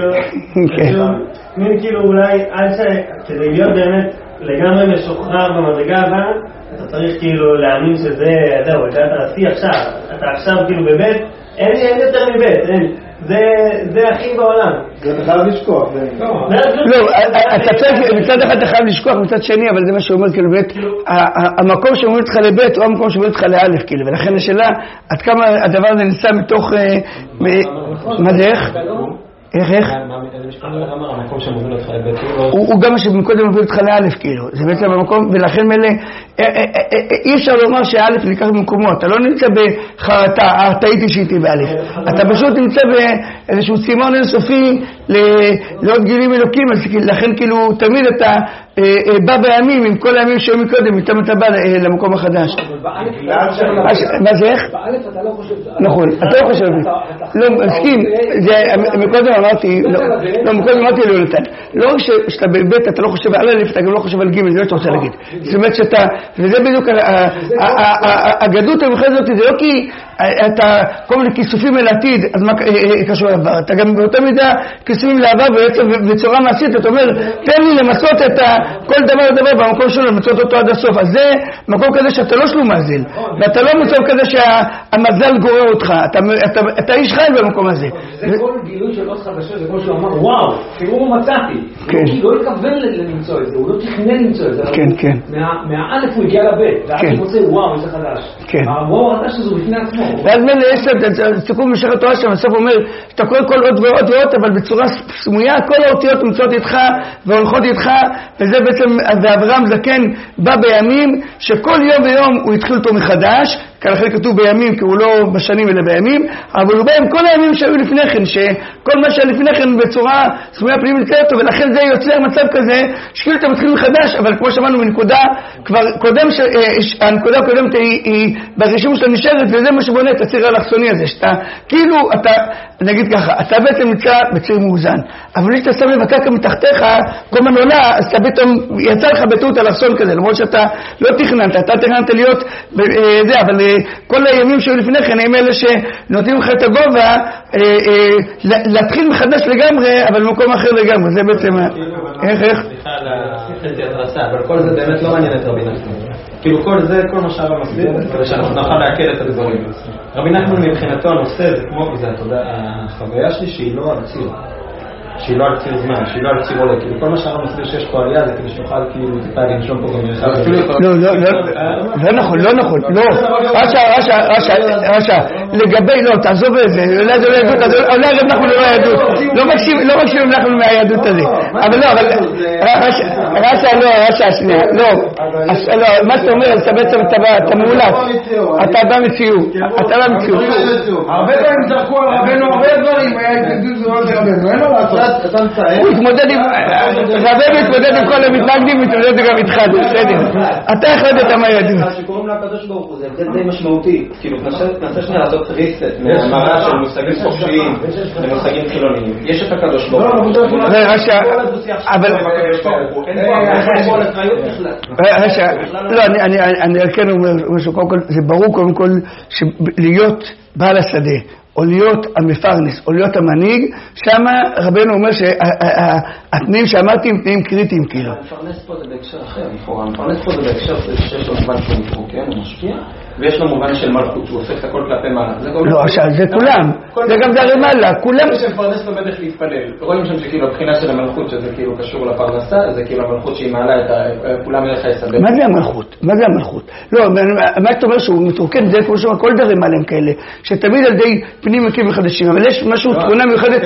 כאילו, מין כאילו אולי, עד שכדי להיות באמת לגמרי משוחרר במדרגה הבאה, אתה צריך כאילו להאמין שזה, זהו, אתה רצי עכשיו, אתה עכשיו כאילו בבית, אין יותר מבית, אין. זה הכי בעולם. אתה חייב לשכוח. לא, אתה צריך, מצד אחד אתה חייב לשכוח, מצד שני, אבל זה מה שאומר, כאילו, באמת, המקום שאומר אותך לבית, הוא המקום שאומר אותך לאלף, כאילו, ולכן השאלה, עד כמה הדבר הזה נמצא מתוך, מה זה, איך? איך, איך? הוא גם שמקודם מביא אותך לאלף, כאילו, זה בעצם המקום, ולכן מלא, אי אפשר לומר שהאלף ניקח במקומו, אתה לא נמצא בחרטה, טעיתי שהייתי באלף, אתה פשוט נמצא באיזשהו סימון אינסופי לעוד גילים אלוקים, לכן כאילו תמיד אתה בא בימים, עם כל הימים שהיו מקודם, איתם אתה בא למקום החדש. מה זה איך? באלף אתה לא חושב. נכון, אתה לא חושב. לא, מסכים, מקודם אמרתי, לא, מקודם אמרתי לא נתן. לא רק שאתה בבית אתה לא חושב על אלף, אתה גם לא חושב על גימל, זה לא שאתה רוצה להגיד. זאת אומרת שאתה, וזה בדיוק, הגדות המחלת הזאת, זה לא כי אתה כל מיני כיסופים אל עתיד, אז מה קשור לעבר? אתה גם באותה מידה כיסופים לעבר בצורה מעשית, אתה אומר, תן לי למסות את כל דבר לדבר במקום שלו, למצות אותו עד הסוף. אז זה מקום כזה שאתה לא שלום מזל, ואתה לא מצב כזה שהמזל גורר אותך, אתה איש חי במקום הזה. זה כל גילוי של עוד חדשה, זה כמו שהוא אמר, וואו, תראו מצאתי. הוא לא התכוון למצוא את זה, הוא לא תכנן למצוא את זה. כן, כן. מהאלף הוא הגיע לבית, ואז הוא מוצא, וואו, זה חדש. הוואו החדש הזו בפני עצמו. ואז מלא יש את סיכום משך התורה שם, הסוף אומר, שאתה קורא כל עוד ועוד ועוד, אבל בצורה סמויה, כל האותיות נמצאות איתך והולכות איתך, וזה בעצם, ואברהם זקן בא בימים שכל יום ויום הוא התחיל אותו מחדש, כאן אחרי כתוב בימים, כי הוא לא בשנים אלא בימים, אבל הוא בהם כל הימים שהיו לפני כן, שכל מה שהיה לפני כן בצורה סמויה פנימית יותר טוב, ולכן זה יוצר מצב כזה, שכאילו אתה מתחיל מחדש, אבל כמו שאמרנו בנקודה, כבר קודם, ש... הנקודה הקודמת היא, היא ברישום שלה נשארת, וזה מה שבונה את הציר האלכסוני הזה, שאתה, כאילו, אתה, נגיד ככה, אתה בעצם נמצא בציר מאוזן, אבל כשאתה שם לב הקרקע מתחתיך, כל מה עולה, אז אתה פתאום, יצא לך בטעות אלכסון כזה, למרות שאתה לא תכננת, אתה תכננת להיות זה, אבל כל הימים שהיו לפני כן, הם אלה שנותנים לך את הגובה, להתחיל מחדש לגמרי, אבל במקום אחר לגמרי, זה בעצם, איך, איך? סליחה על ההתרסה, אבל כל זה באמת לא מעניין את רבי נחמן. כאילו כל זה, כל מה שהרב מסביר, ושאנחנו נוכל להקל את הדברים. רבי נחמן מבחינתו הנושא, זה כמו, זה החוויה שלי שהיא לא על ציר. שהיא לא על ציר זמן, שהיא לא על ציר עולה, כאילו כל מה שהרב מסביר שיש פה עלייה, זה כאילו שנוכל כאילו טיפה לנשום פה גם אחד. לא, לא, לא, לא נכון, לא נכון, לא. רשע, רשע, רשע, רשע, לגבי, לא, תעזוב את זה, אולי זה לא יהדות, אולי אנחנו לא יהדות, לא מקשיבים אנחנו מהיהדות הזה. אבל לא, אבל, רשע, לא, רשע, שנייה, לא, מה שאתה אומר, אתה בעצם, אתה מעולת, אתה במציאות, אתה במציאות. הרבה דברים זרקו על רבנו, הרבה דברים, היה התנגדות זו זה רבנו, אין לו לעשות. הוא התמודד עם, רבי מתמודד עם כל המתנגדים, מתמודד גם איתך, בסדר. אתה החלטת מה ידעו. שקוראים לקדוש ברוך הוא, זה הבדל די משמעותי. כאילו, ננסה שנייה לעשות ריסט מהמראה של מושגים חופשיים למושגים חילוניים. יש את הקדוש ברוך הוא. זה רשע, אבל... רשע, לא, אני כן אומר משהו, קודם כל, זה ברור קודם כל שלהיות בעל השדה, או להיות המפרנס, או להיות המנהיג, שמה רבנו אומר שהתנאים שאמרתי הם תנאים קריטיים כאילו. המפרנס פה זה בהקשר אחר, לכאורה. המפרנס פה זה בהקשר שיש לו מובן שהוא מתרוקן, הוא משפיע, ויש לו מובן של מלכות, שהוא הופך את הכל כלפי מעלה. לא, עכשיו, זה כולם. זה גם זה הרי מעלה, כולם... מי שמפרנס לומד איך להתפלל. רואים שם שכאילו הבחינה של המלכות, שזה כאילו קשור לפרנסה, זה כאילו המלכות שהיא מעלה את כולם אליך יסבב. מה זה המלכות? מה זה המלכות? לא, מה שאתה אומר שהוא מתרוקן, זה כמו שאומר, כל דברים עליהם כאלה, שתמיד על די פנים מקים וחדשים, אבל יש משהו, תכונה מיוחדת,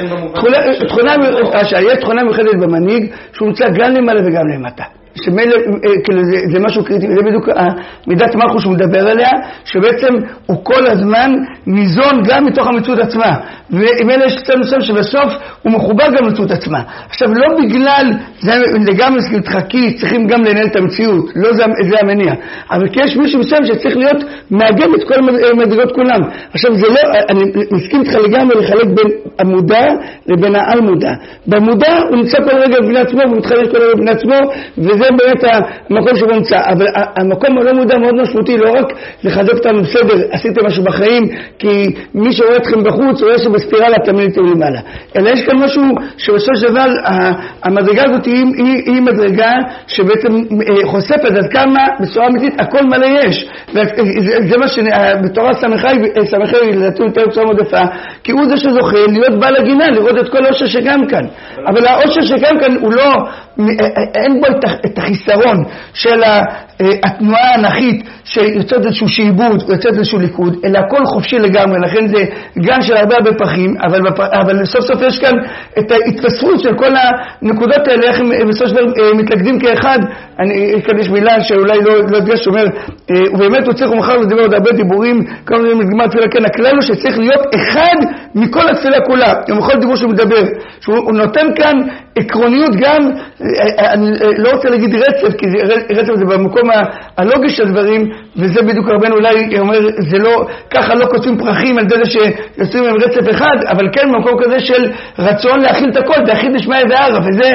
יש תכונה מיוחדת במנהיג, שהוא נמצא גם למעלה וגם למטה. שמילא, כאילו, זה, זה משהו קריטי, זה בדיוק מידת מלכות שהוא מדבר עליה, שבעצם הוא כל הזמן ניזון גם מתוך המציאות עצמה. ועם אלה יש קצת נוסף שבסוף הוא מחובר גם למציאות עצמה. עכשיו, לא בגלל, זה לגמרי דחקי, צריכים גם לנהל את המציאות, לא זה, זה המניע. אבל כי יש מישהו מסוים שצריך להיות מאגם את כל המדרגות כולם. עכשיו, זה לא, אני מסכים איתך לגמרי לחלק בין המודע לבין העל מודע. במודע הוא נמצא כל רגע בבני עצמו, הוא מתחלק כל רגע בבני עצמו, וזה באמת המקום שבו נמצא. אבל המקום הלא מודע מאוד משמעותי, לא רק לחזק אותנו בסדר, עשיתם משהו בחיים, כי מי שרואה אתכם בחוץ, רואה שבספירלה אתם נהייתם למעלה. אלא יש כאן משהו שבסופו של דבר, המדרגה הזאת היא, היא, היא מדרגה שבעצם חושפת עד כמה בצורה אמיתית הכל מלא יש. וזה מה שבתורה סמכי לדעתי יותר בצורה מאוד יפה, כי הוא זה שזוכה להיות בעל הגינה, לראות את כל העושר שגם כאן. אבל העושר שגם כאן הוא לא, אין בו את החיסרון של התנועה האנכית שיוצאת איזשהו שעבוד, יוצאת איזשהו ליכוד, אלא הכל חופשי לגמרי, לכן זה גן של הרבה הרבה פרחים, אבל, אבל סוף סוף יש כאן את ההתפספות של כל הנקודות האלה, איך הם בסוף של מתלכדים כאחד. אני אקדיש מילה שאולי לא, לא יודע שאומר, ובאמת הוא צריך ומחר לדבר עוד הרבה דיבורים, כמה דברים לגמר תפילה, כן, הכלל הוא שצריך להיות אחד מכל התפילה כולה, עם כל דיבור שהוא מדבר, שהוא נותן כאן עקרוניות גם, אני לא רוצה להגיד רצף, כי רצף זה במקום הלוגי של דברים, וזה בדיוק רבנו אולי אומר, זה לא, ככה לא כותבים פרחים על זה שיוצאים עם רצף אחד, אבל כן במקום כזה של רצון להכיל את הכל, להכיל נשמע איזה ערב, וזה,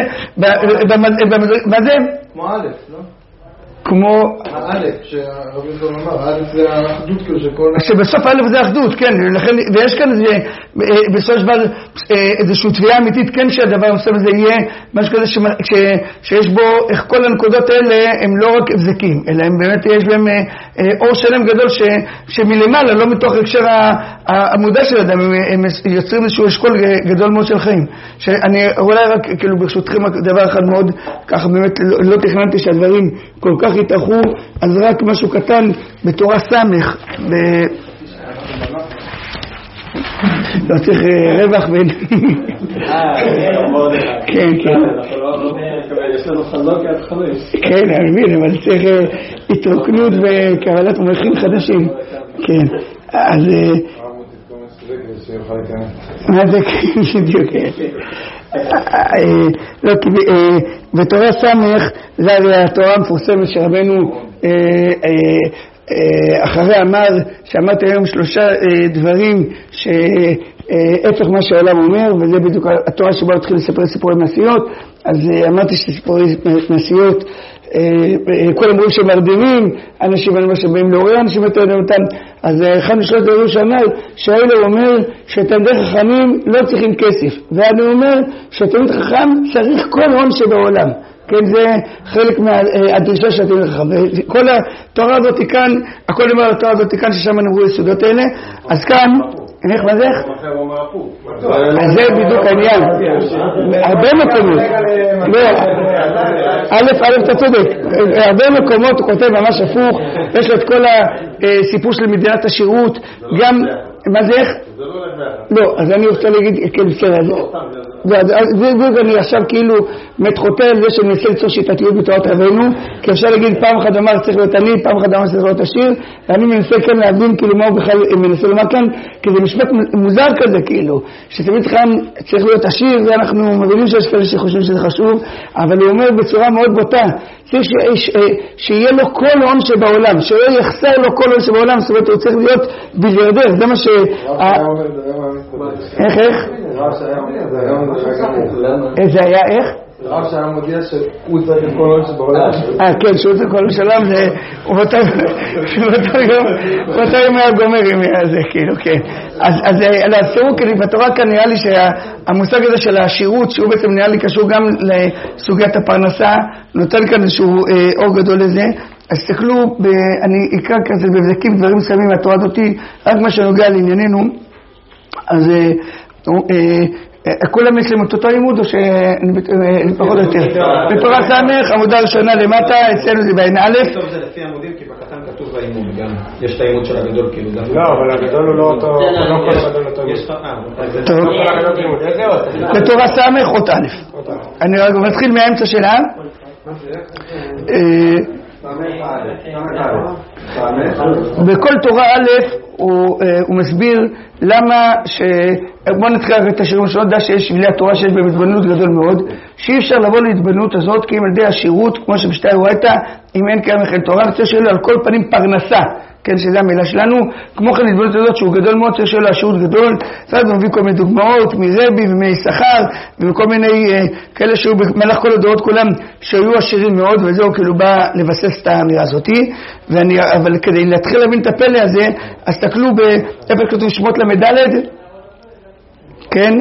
מה זה? כמו א', לא? כמו... א', שהרבי זול אמר, א' זה האחדות כאילו שכל... שבסוף א' זה האחדות, כן, ויש כאן איזה, בסוף של דבר, איזושהי תביעה אמיתית, כן שהדבר עושה בזה יהיה משהו כזה שיש בו, איך כל הנקודות האלה הם לא רק הבזקים, אלא הם באמת יש בהם אור שלם גדול שמלמעלה, לא מתוך הקשר המודע של אדם, הם יוצרים איזשהו אשכול גדול מאוד של חיים. שאני אולי רק, כאילו ברשותכם, דבר אחד מאוד, ככה באמת לא תכננתי שהדברים כל כך התאחו, אז רק משהו קטן בתורה סמך, ב... לא צריך רווח בין... כן, כן. יש לנו חלוקה עד חמש. כן, אני מבין, אבל צריך התרוקנות וקבלת מונחים חדשים. כן, אז... מה זה בדיוק? לא, כי בתורה סמך זה הרי התורה המפורסמת שרבנו אחרי אמר, שאמרתי היום שלושה דברים שהפך מה שהעולם אומר, וזה בדיוק התורה שבה התחיל לספר סיפורי מעשיות. אז אמרתי שסיפורי מעשיות כל אמרו שמרדימים אנשים שבאים לעורר אנשים יותר אותם. אז אחד משלושת דברים שאמר שהאלה אומר שתלמידי חכמים לא צריכים כסף, ואני אומר שתלמיד חכם צריך כל הון שבעולם. כן, זה חלק מהדרישה של התלמיד חכם. כל התורה הוותיקן, הכל נאמר התורה הוותיקן ששם נאמרו יסודות האלה. אז כאן איך מה זה? אז זה בדיוק העניין. הרבה מקומות. לא, א', א', אתה צודק. הרבה מקומות הוא כותב ממש הפוך. יש לו את כל הסיפור של מדינת השירות. גם, מה זה איך? לא, אז אני רוצה להגיד, כן, בסדר. זה אני עכשיו כאילו מתחוטא על זה שאני אעשה ליצור שיטתיות בתורת רבנו, כי אפשר להגיד פעם אחת אמר צריך להיות אני, פעם אחת אמר צריך להיות עשיר, ואני מנסה כאן להבין כאילו מה הוא בכלל מנסה לומר כאן, כי זה משפט מוזר כזה כאילו, שתמיד צריך להיות עשיר, זה אנחנו מבינים שיש כאלה שחושבים שזה חשוב, אבל הוא אומר בצורה מאוד בוטה, צריך שיהיה לו כל הון שבעולם, שלא יחסר לו כל הון שבעולם, זאת אומרת הוא צריך להיות ביליארדר, זה מה ש... איך איך? איזה היה איך? רב שהיה מודיע שהוא צריך כל הון שבעולם. אה כן, שהוא צריך כל הון שבעולם זה... הוא באותו יום היה גומר עם זה כאילו, כן. אז להזכירו, כי בתורה כאן נראה לי שהמושג הזה של העשירות, שהוא בעצם נראה לי קשור גם לסוגיית הפרנסה, נותן כאן איזשהו אור גדול לזה. אז תסתכלו, אני אקרא כזה בבדקים דברים מסוימים מהתורה הזאתי, רק מה שנוגע לענייננו, אז כולם יש להם את אותו לימוד או שפחות או יותר? בתורה סמך, עמודה ראשונה למטה, אצלנו זה בעין א'. טוב זה לפי עמודים, כי בקטן כתוב בעימוד גם. יש את העימוד של הגדול כאילו. לא, אבל הגדול הוא לא אותו, לא כל הגדול אותו עימוד. טוב. בתורה סמך, אות א'. אני רק מתחיל מהאמצע שלה. בכל תורה א' הוא, הוא מסביר למה ש... בוא נתחיל את השירות שלא יודע שיש שבילי התורה שיש בהם התבוננות גדול מאוד, שאי אפשר לבוא להתבוננות הזאת כי אם על ידי השירות, כמו שבשתי הראית, אם אין קיים לכן תורה, צריך שיהיה לו על כל פנים פרנסה, כן, שזה המילה שלנו, כמו כן התבוננות הזאת שהוא גדול מאוד, צריך שיהיה לו השירות גדול, זאת מביא כל מיני דוגמאות מרבי ומשכר, וכל מיני אה, כאלה שהיו במהלך כל הדורות כולם, שהיו עשירים מאוד, וזהו כאילו בא לבסס את האמירה הזאת, ואני, אבל כדי להתחיל להבין את הפלא הזה, אז תקלו באיפה כתוב שמות למדלת, כן?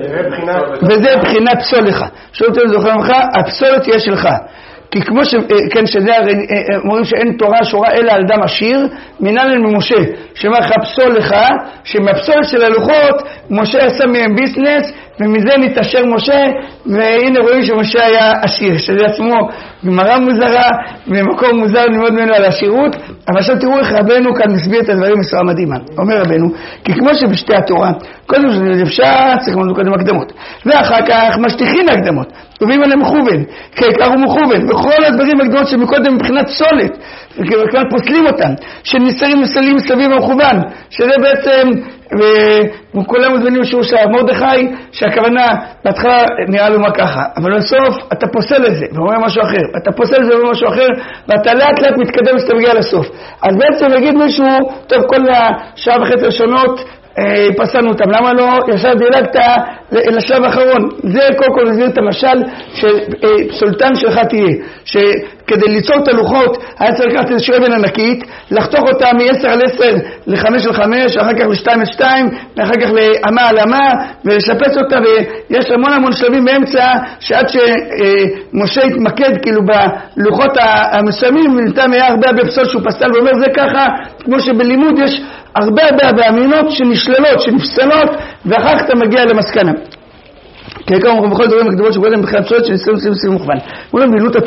וזה בחינת פסולך. שואל אותי לזוכר ממך, הפסולת תהיה שלך. כי כמו ש... כן, שזה אומרים שאין תורה שורה אלא על דם עשיר, מנהלן ממשה, שאומר לך פסולך, שמהפסולת של הלוחות, משה עשה מהם ביסנס, ומזה נתעשר משה, והנה רואים שמשה היה עשיר, שזה עצמו גמרא מוזרה, ומקום מוזר ללמוד ממנו על העשירות, אבל עכשיו תראו איך רבנו כאן מסביר את הדברים בצורה מדהימה. אומר רבנו, כי כמו שבשתי התורה, קודם שזה אפשר, צריך ללמוד קודם הקדמות, ואחר כך משטיחין הקדמות, טובים עליהם מכוון, כי העיקר הוא מכוון, וכל הדברים הקדמות שמקודם מבחינת סולת, וכאן פוסלים אותם, שנסתרים מסלים סביב המכוון, שזה בעצם, וכולם מזמינים שהוא מרדכי, שהכוונה, בהתחלה נראה לו מה ככה, אבל בסוף אתה פוסל את זה, ואומר משהו אחר, אתה פוסל את זה ואומר משהו אחר, ואתה לאט לאט מתקדם ושאתה מגיע לסוף. אז בעצם להגיד מישהו, טוב, כל השעה וחצי ראשונות, פסלנו אותם, למה לא? ישר דילגת לשלב האחרון. זה קודם כל מסביר את המשל שסולטן שלך תהיה, שכדי ליצור את הלוחות היה צריך לקחת איזושהי אבן ענקית, לחתוך אותה מ-עשר על עשר ל-חמש על חמש, אחר כך ל-שתיים על שתיים, ואחר כך לאמה על אמה, ולשפץ אותה, ויש המון המון שלבים באמצע, שעד שמשה התמקד כאילו בלוחות המסוימים, ולטעם היה הרבה הרבה פסול שהוא פסל, ואומר זה ככה, כמו שבלימוד יש הרבה הרבה הרבה אמינות שנשללות, שנפסלות, ואחר כך אתה מגיע למסקנה. כי כמובן בכל דברים הקדמות שקודם בכלל פסולת שניסים סיום סיום מוכוון. אומרים בעילות התורה.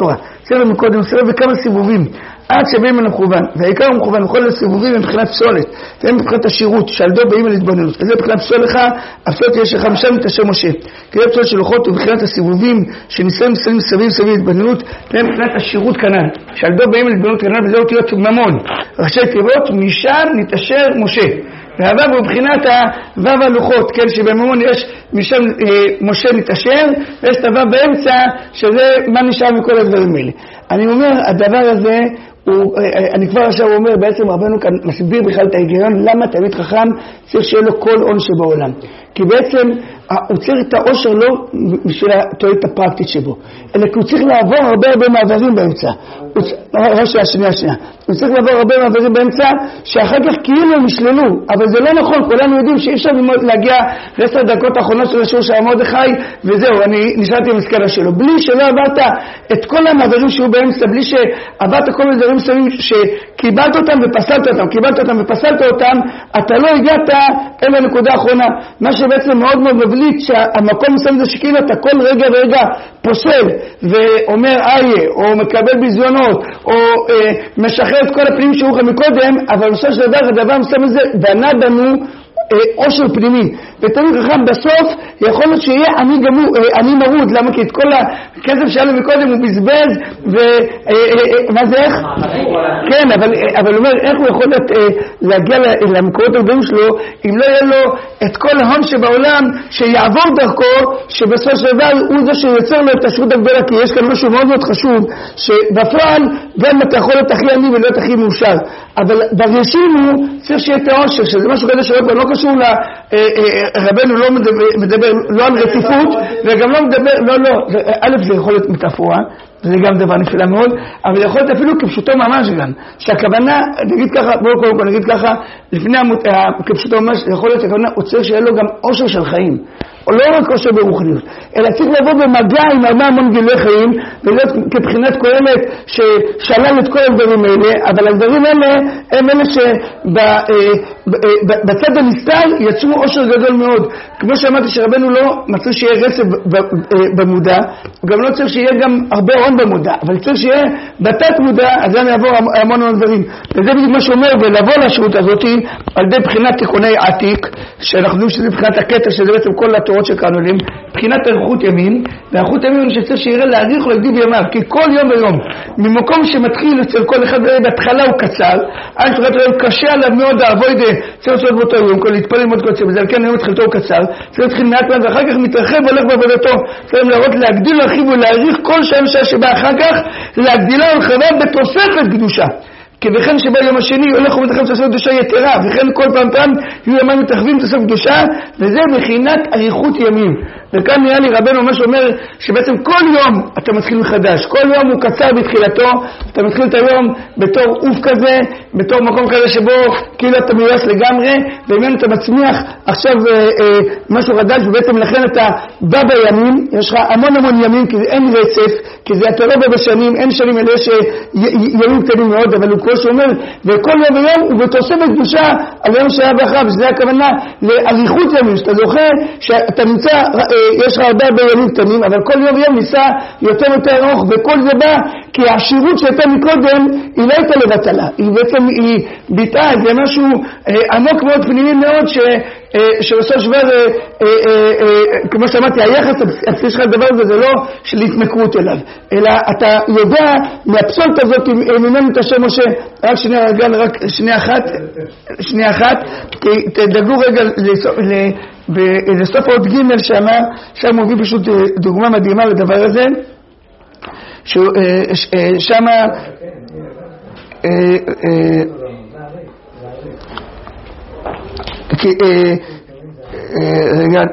סירב מקודם, סירב בכמה סיבובים, עד שבאים מן המכוון, והעיקר הוא מכוון, וכל הסיבובים הם מבחינת פסולת, והם מבחינת השירות, שעלדו באים על התבוננות, וזה מבחינת פסול לך, הפסולת יש לך משם מתאשר משה, כדי פסולת של לוחות ובחינת הסיבובים, שניסים מסלים סביב סביב התבוננות, והם מבחינת השירות כנן, שעלדו באים על התבוננות כנן, וזה אותיות ממון, ראשי תיבות, משם נתאשר משה. והוו הוא מבחינת הוו הלוחות, כן, שבממון יש משם אה, משה נתאשר, ויש את הוו באמצע, שזה מה נשאר מכל הדברים האלה. אני אומר, הדבר הזה, הוא, אני כבר עכשיו אומר, בעצם רבנו כאן מסביר בכלל את ההיגיון, למה תלמיד חכם צריך שיהיה לו כל עון שבעולם. כי בעצם הוא צריך את העושר לא בשביל התועלת הפרקטית שבו, אלא כי הוא צריך לעבור הרבה הרבה מעברים באמצע. ראשי, השנייה, השנייה. הוא צריך לעבור הרבה מעברים באמצע, שאחר כך כאילו הם ישללו, אבל זה לא נכון, כולנו יודעים שאי אפשר להגיע לעשר דקות האחרונות של השיעור של מרדכי, וזהו, אני נשארתי במסקנה שלו. בלי שלא עברת את כל המעברים שהוא באמצע, בלי שעברת כל מיני דברים מסוימים שקיבלת אותם ופסלת אותם, קיבלת אותם ופסלת אותם, אתה לא הגעת אל הנקודה האחרונה. מה שבעצם מאוד מאוד מבליט, שהמקום מסוים זה שכאילו אתה כל רגע ורגע פוסל ואומר איה, או מקבל בזיונות, או אה, משחרר את כל הפנימים שהיו לך מקודם, אבל בסוף של דבר, הדבר מסוים הזה בנה בנו עושר פנימי, ותלמיד חכם בסוף יכול להיות שיהיה אני גמור, אני מרוד. למה? כי את כל הכסף שהיה לו מקודם הוא בזבז, ומה זה איך? כן, אבל אבל אומר איך הוא יכול להגיע למקורות הגדולים שלו אם לא יהיה לו את כל ההון שבעולם שיעבור דרכו, שבסוף של דבר הוא זה שיוצר לו את השרות הגדולה. כי יש כאן משהו מאוד מאוד חשוב, שבפועל גם אתה יכול להיות הכי עני ולהיות הכי מאושר, אבל בראשין הוא צריך שיהיה את העושר, שזה משהו כזה שלא לא קשור ל... רבנו לא מדבר, מדבר לא על רציפות, וגם לא מדבר, לא, לא, א' זה יכול להיות מטאפורה, זה גם דבר נפלא מאוד, אבל יכול להיות אפילו כפשוטו ממש גם, שהכוונה, נגיד ככה, בואו קודם כל נגיד ככה, לפני כפשוטו ממש, יכול להיות הכוונה, הוא צריך שיהיה לו גם עושר של חיים, או לא רק עושר ברוחניות, אלא צריך לבוא במגע עם הרבה המון גילי חיים, ולהיות כבחינת כהנת ששלל את כל הדברים האלה, אבל הדברים האלה הם אלה שבצד הנסתר יצרו עושר גדול מאוד. כמו שאמרתי שרבנו לא מצא שיהיה רצף במודע, גם לא צריך שיהיה גם הרבה הון במודע, אבל צריך שיהיה בתת מודע, אז גם יעבור המון המון דברים. וזה בדיוק מה שאומר, ולבוא לשירות הזאת על ידי בחינת תיקוני עתיק, שאנחנו יודעים שזה בחינת הקטע, שזה בעצם כל התורות שקראנו להם, בחינת אריכות ימין, ואריכות ימין שצריך שיראה להאריך ולהגדיל בימיו, כי כל יום ויום, ממקום שמתחיל אצל כל אחד בהתחלה הוא קצר, עד שחת היום קשה עליו מאוד העבודה, צריך לעשות באותו יום, כל להתפלל מאוד קצר, וזה על כן היום התחילתו הוא קצר, צריך להתחיל מעט מעט, ואחר כך מתרחב והולך בעבודתו, צריך להראות להגדיל, להרחיב ולהאריך כל שעה ושעה שבא אחר כך, להגדילה ולחרבה בתוספת קדושה. כי וכן שבא יום השני הולך ומתרחב תוספת קדושה יתרה, וכן כל פעם פעם יהיו ימים מתרחבים תוספת קדושה, וזה בחינת אריכות ימים. וכאן נראה לי רבנו ממש אומר שבעצם כל יום אתה מתחיל מחדש, כל יום הוא קצר בתחילתו, אתה מתחיל את היום בתור אוף כזה, בתור מקום כזה שבו כאילו אתה מיואש לגמרי, וממנו אתה מצמיח עכשיו אה, אה, משהו חדש, ובעצם לכן אתה בא בימים, יש לך המון המון ימים, כי אין רצף, כי זה אתה לא בא בשנים, אין שנים אלה יש ימים קטנים מאוד, אבל הוא כמו שאומר, וכל יום ויום הוא בתוספת קדושה על יום שהיה באחריו, שזה הכוונה לאריכות ימים, שאתה זוכר שאתה נמצא אה, יש לך הרבה בימים קטנים, אבל כל יום ויום ניסה יותר יותר ארוך, וכל זה בא כי השירות שהייתה מקודם היא לא הייתה לבטלה, היא בעצם היא ביטאה, זה משהו אה, עמוק מאוד פנימי מאוד ש, אה, שבסוף שבר אה, אה, אה, כמו שאמרתי, היחס הבסיסי שלך לדבר הזה זה לא של התמכרות אליו, אלא אתה יודע מהפסולת הזאת ממנו את השם משה. רק שנייה רגע, רק שנייה אחת שנייה אחת תדאגו רגע לסוף, ולסוף עוד ג' שמה, שם הוא מביא פשוט דוגמה מדהימה לדבר הזה, שמה רגע,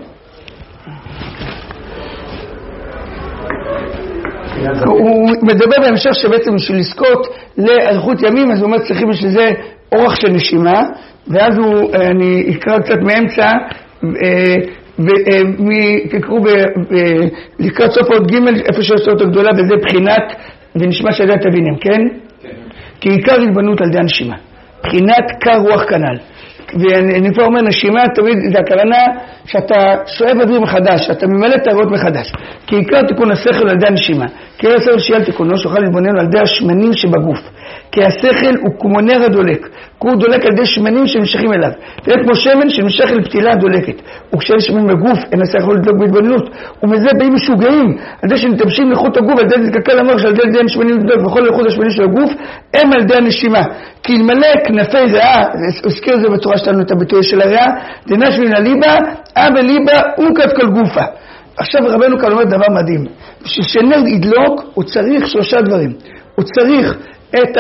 הוא מדבר בהמשך שבעצם בשביל לזכות לאריכות ימים, אז הוא אומר צריכים בשביל זה אורך של נשימה, ואז הוא, אני אקרא קצת מאמצע, תקראו לקראת סוף עוד ג' איפה שיש אותו גדולה, וזה בחינת ונשמע שעדי תבינים, כן? כי עיקר התבנות על ידי הנשימה, בחינת קר רוח כנל, ואני כבר אומר, נשימה תמיד, זה הכוונה שאתה שואב אוויר מחדש, אתה ממלא את הריאות מחדש. כי עיקר תיקון השכל על ידי הנשימה. כי השכל שיהיה על תיקונו, שאוכל להתבונן על ידי השמנים שבגוף. כי השכל הוא כמו נר הדולק, כי הוא דולק על ידי שמנים שנמשכים אליו. תראה כמו שמן שנמשך אל פתילה הדולקת. וכשאין שמן בגוף, אין השכל לדלוק בהתבוננות. ומזה באים משוגעים, על ידי שנתבשים לחוט הגוף, על ידי להתקקל המוח, על ידי השמנים לדלוק, וכל לחוט השמנים של הגוף, הם על ידי הנשימה. כי אלמלא כנפי ריאה, הזכיר את זה בצורה שלנו את הביטוי של הריאה, דנש מן הליבה, אבא ליבה, אוקת כל גופה. עכשיו רבנו כאן אומר דבר מדהים. בשביל שנר ידלוק, הוא צריך שלושה דברים. הוא צריך את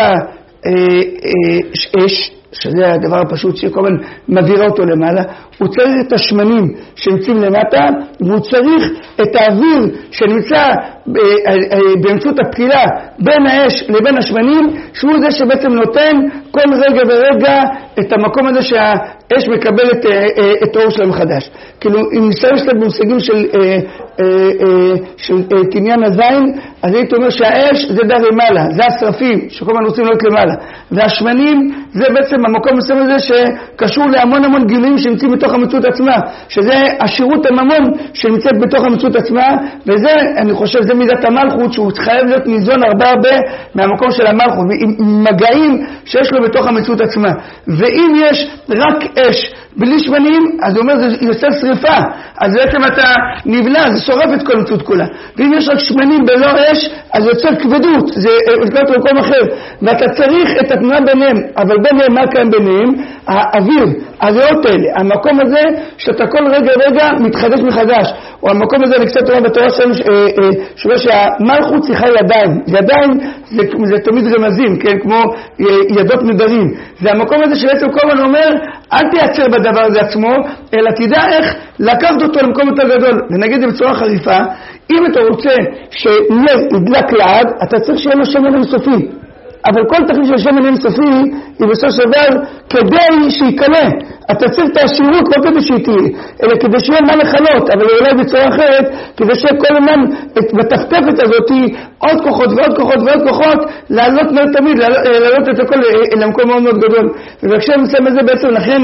האש, שזה הדבר הפשוט שכל הזמן מעבירה אותו למעלה, הוא צריך את השמנים שנמצאים למטה, והוא צריך את האוויר שנמצא באמצעות הפתילה בין האש לבין השמנים, שהוא זה שבעצם נותן כל רגע ורגע את המקום הזה שהאש מקבלת את האור שלהם מחדש. כאילו, אם נשאר שלהם במושגים של, של קניין הזין, אז הייתי אומר שהאש זה דר למעלה, זה השרפים שכל הזמן רוצים להיות למעלה, והשמנים זה בעצם המקום מסוים הזה שקשור להמון המון גילויים שנמצאים בתוך המציאות עצמה, שזה השירות הממון שנמצאת בתוך המציאות עצמה, וזה, אני חושב, זה מידת המלכות, שהוא חייב להיות ניזון הרבה הרבה מהמקום של המלכות, עם מגעים שיש לו בתוך המציאות עצמה. ואם יש רק אש בלי שמנים, אז הוא אומר, זה יוצר שריפה, אז בעצם אתה נבלה, זה שורף את כל המציאות כולה. ואם יש רק שמנים בלא אש, אז זה יוצר כבדות, זה יוצר את מקום אחר, ואתה צריך את התנועה ביניהם, אבל ביניהם, מה כאן ביניהם? האוויר, הריאות האלה, המקום הזה שאתה כל רגע רגע מתחדש מחדש, או המקום הזה, אני קצת רואה בתורה שלנו, שאומר שהמלכות צריכה ידיים, ידיים זה, זה תמיד רמזים, כן? כמו ידות נדרים, זה המקום הזה שבעצם כל הזמן אומר, אל תייצר בדבר הזה עצמו, אלא תדע איך לקחת אותו למקום יותר גדול, ונגיד את זה בצורה חריפה, אם אתה רוצה שנר ידלק לעד, אתה צריך שיהיה לו שמן אינסופי. אבל כל תכלית של שמן אינסופי היא בסוף של דבר כדי שיקלה. אתה צריך את העשירות לא כדי שהיא תהיה, אלא כדי שיהיה מה לחלות, אבל אולי בצורה אחרת, כדי שכל הזמן בתפתפת הזאת עוד כוחות ועוד כוחות ועוד כוחות, לעלות מאוד תמיד, לעלות את הכל למקום מאוד מאוד גדול. ובקשר מסיים את זה בעצם, לכן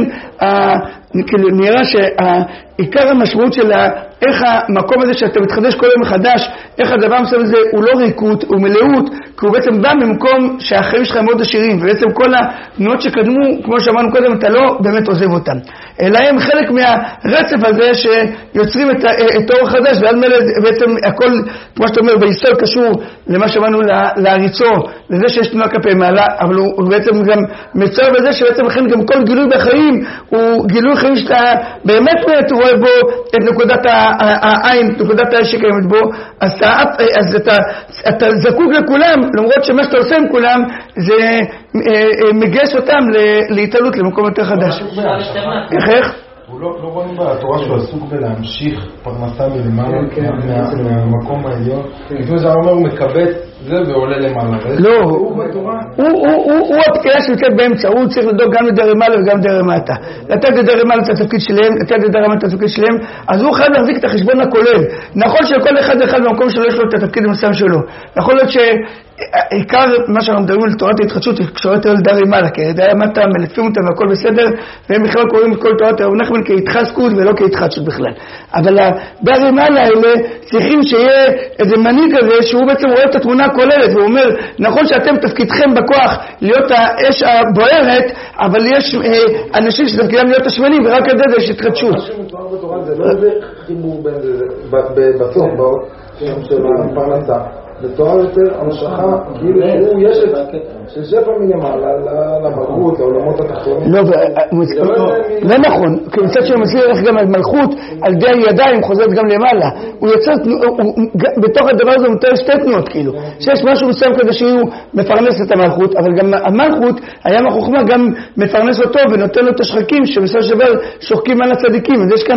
נראה שהעיקר המשמעות של איך המקום הזה שאתה מתחדש כל יום מחדש, איך הדבר מסוים הזה הוא לא ריקות, הוא מלאות, כי הוא בעצם בא ממקום שהחיים שלך מאוד עשירים, ובעצם כל התנועות שקדמו, כמו שאמרנו קודם, אתה לא באמת עוזב אותם. אלא הם חלק מהרצף הזה שיוצרים את, את האור החדש, ועד מלא בעצם הכל, כמו שאתה אומר, בישראל קשור למה שאמרנו להריצו, לזה שיש תנועה כלפי מעלה, אבל הוא, הוא בעצם גם מצר בזה שבעצם לכן גם כל גילוי בחיים הוא גילוי חיים שאתה באמת באמת רואה בו את נקודת העין, נקודת העין שקיימת בו, אז אתה, אז אתה, אתה זקוק לכולם, למרות שמה שאתה עושה עם כולם זה מגייס אותם להתעלות למקום יותר חדש. איך איך? הוא לא רואים בתורה שהוא עסוק בלהמשיך פרנסה מלמעלה מהמקום העליון. לפני זה אומר הוא מקבץ זה ועולה למעלה. לא, הוא הפתיעה שיוצאת באמצע, הוא צריך לדאוג גם לדרך מעלה וגם לדרך מטה. לתת לדרך מעלה את התפקיד שלהם, לתת לדרך מטה את התפקיד שלהם, אז הוא חייב להחזיק את החשבון הכולל. נכון שכל אחד אחד במקום שלו יש לו את התפקיד המסוים שלו. יכול להיות שעיקר מה שאנחנו מדברים על תורת ההתחדשות קשור יותר לדרך מעלה, כי דרך מטה מלטפים אותם והכל בסדר, והם בכלל קוראים את כל תורת רב נחמן כהתחזקות ולא כהתחדשות בכלל. אבל הדרך מעלה האלה צריכים שיהיה איזה מנהיג הזה שהוא בעצם רואה את התמונה כוללת, והוא אומר, נכון שאתם תפקידכם בכוח להיות האש הבוערת, אבל יש אה, אנשים שתפקידם להיות השמנים, ורק על זה יש התחדשות. מה שמתואר בתורה זה לא איזה חיבור בין זה, בסוף, שם של הפרנסה, בתואר יותר המשכה, כאילו שהוא יש את של שפע מלמעלה למלכות, לעולמות התחתונים. לא, לא נכון, כי מצד שהוא מצליח איך גם המלכות על די הידיים חוזרת גם למעלה. הוא יוצר, בתוך הדבר הזה הוא נותן שתי תנועות כאילו, שיש משהו מסוים כזה שהוא מפרנס את המלכות, אבל גם המלכות, הים החוכמה גם מפרנס אותו ונותן לו את השחקים שבסופו של דבר שוחקים על הצדיקים. אז יש כאן,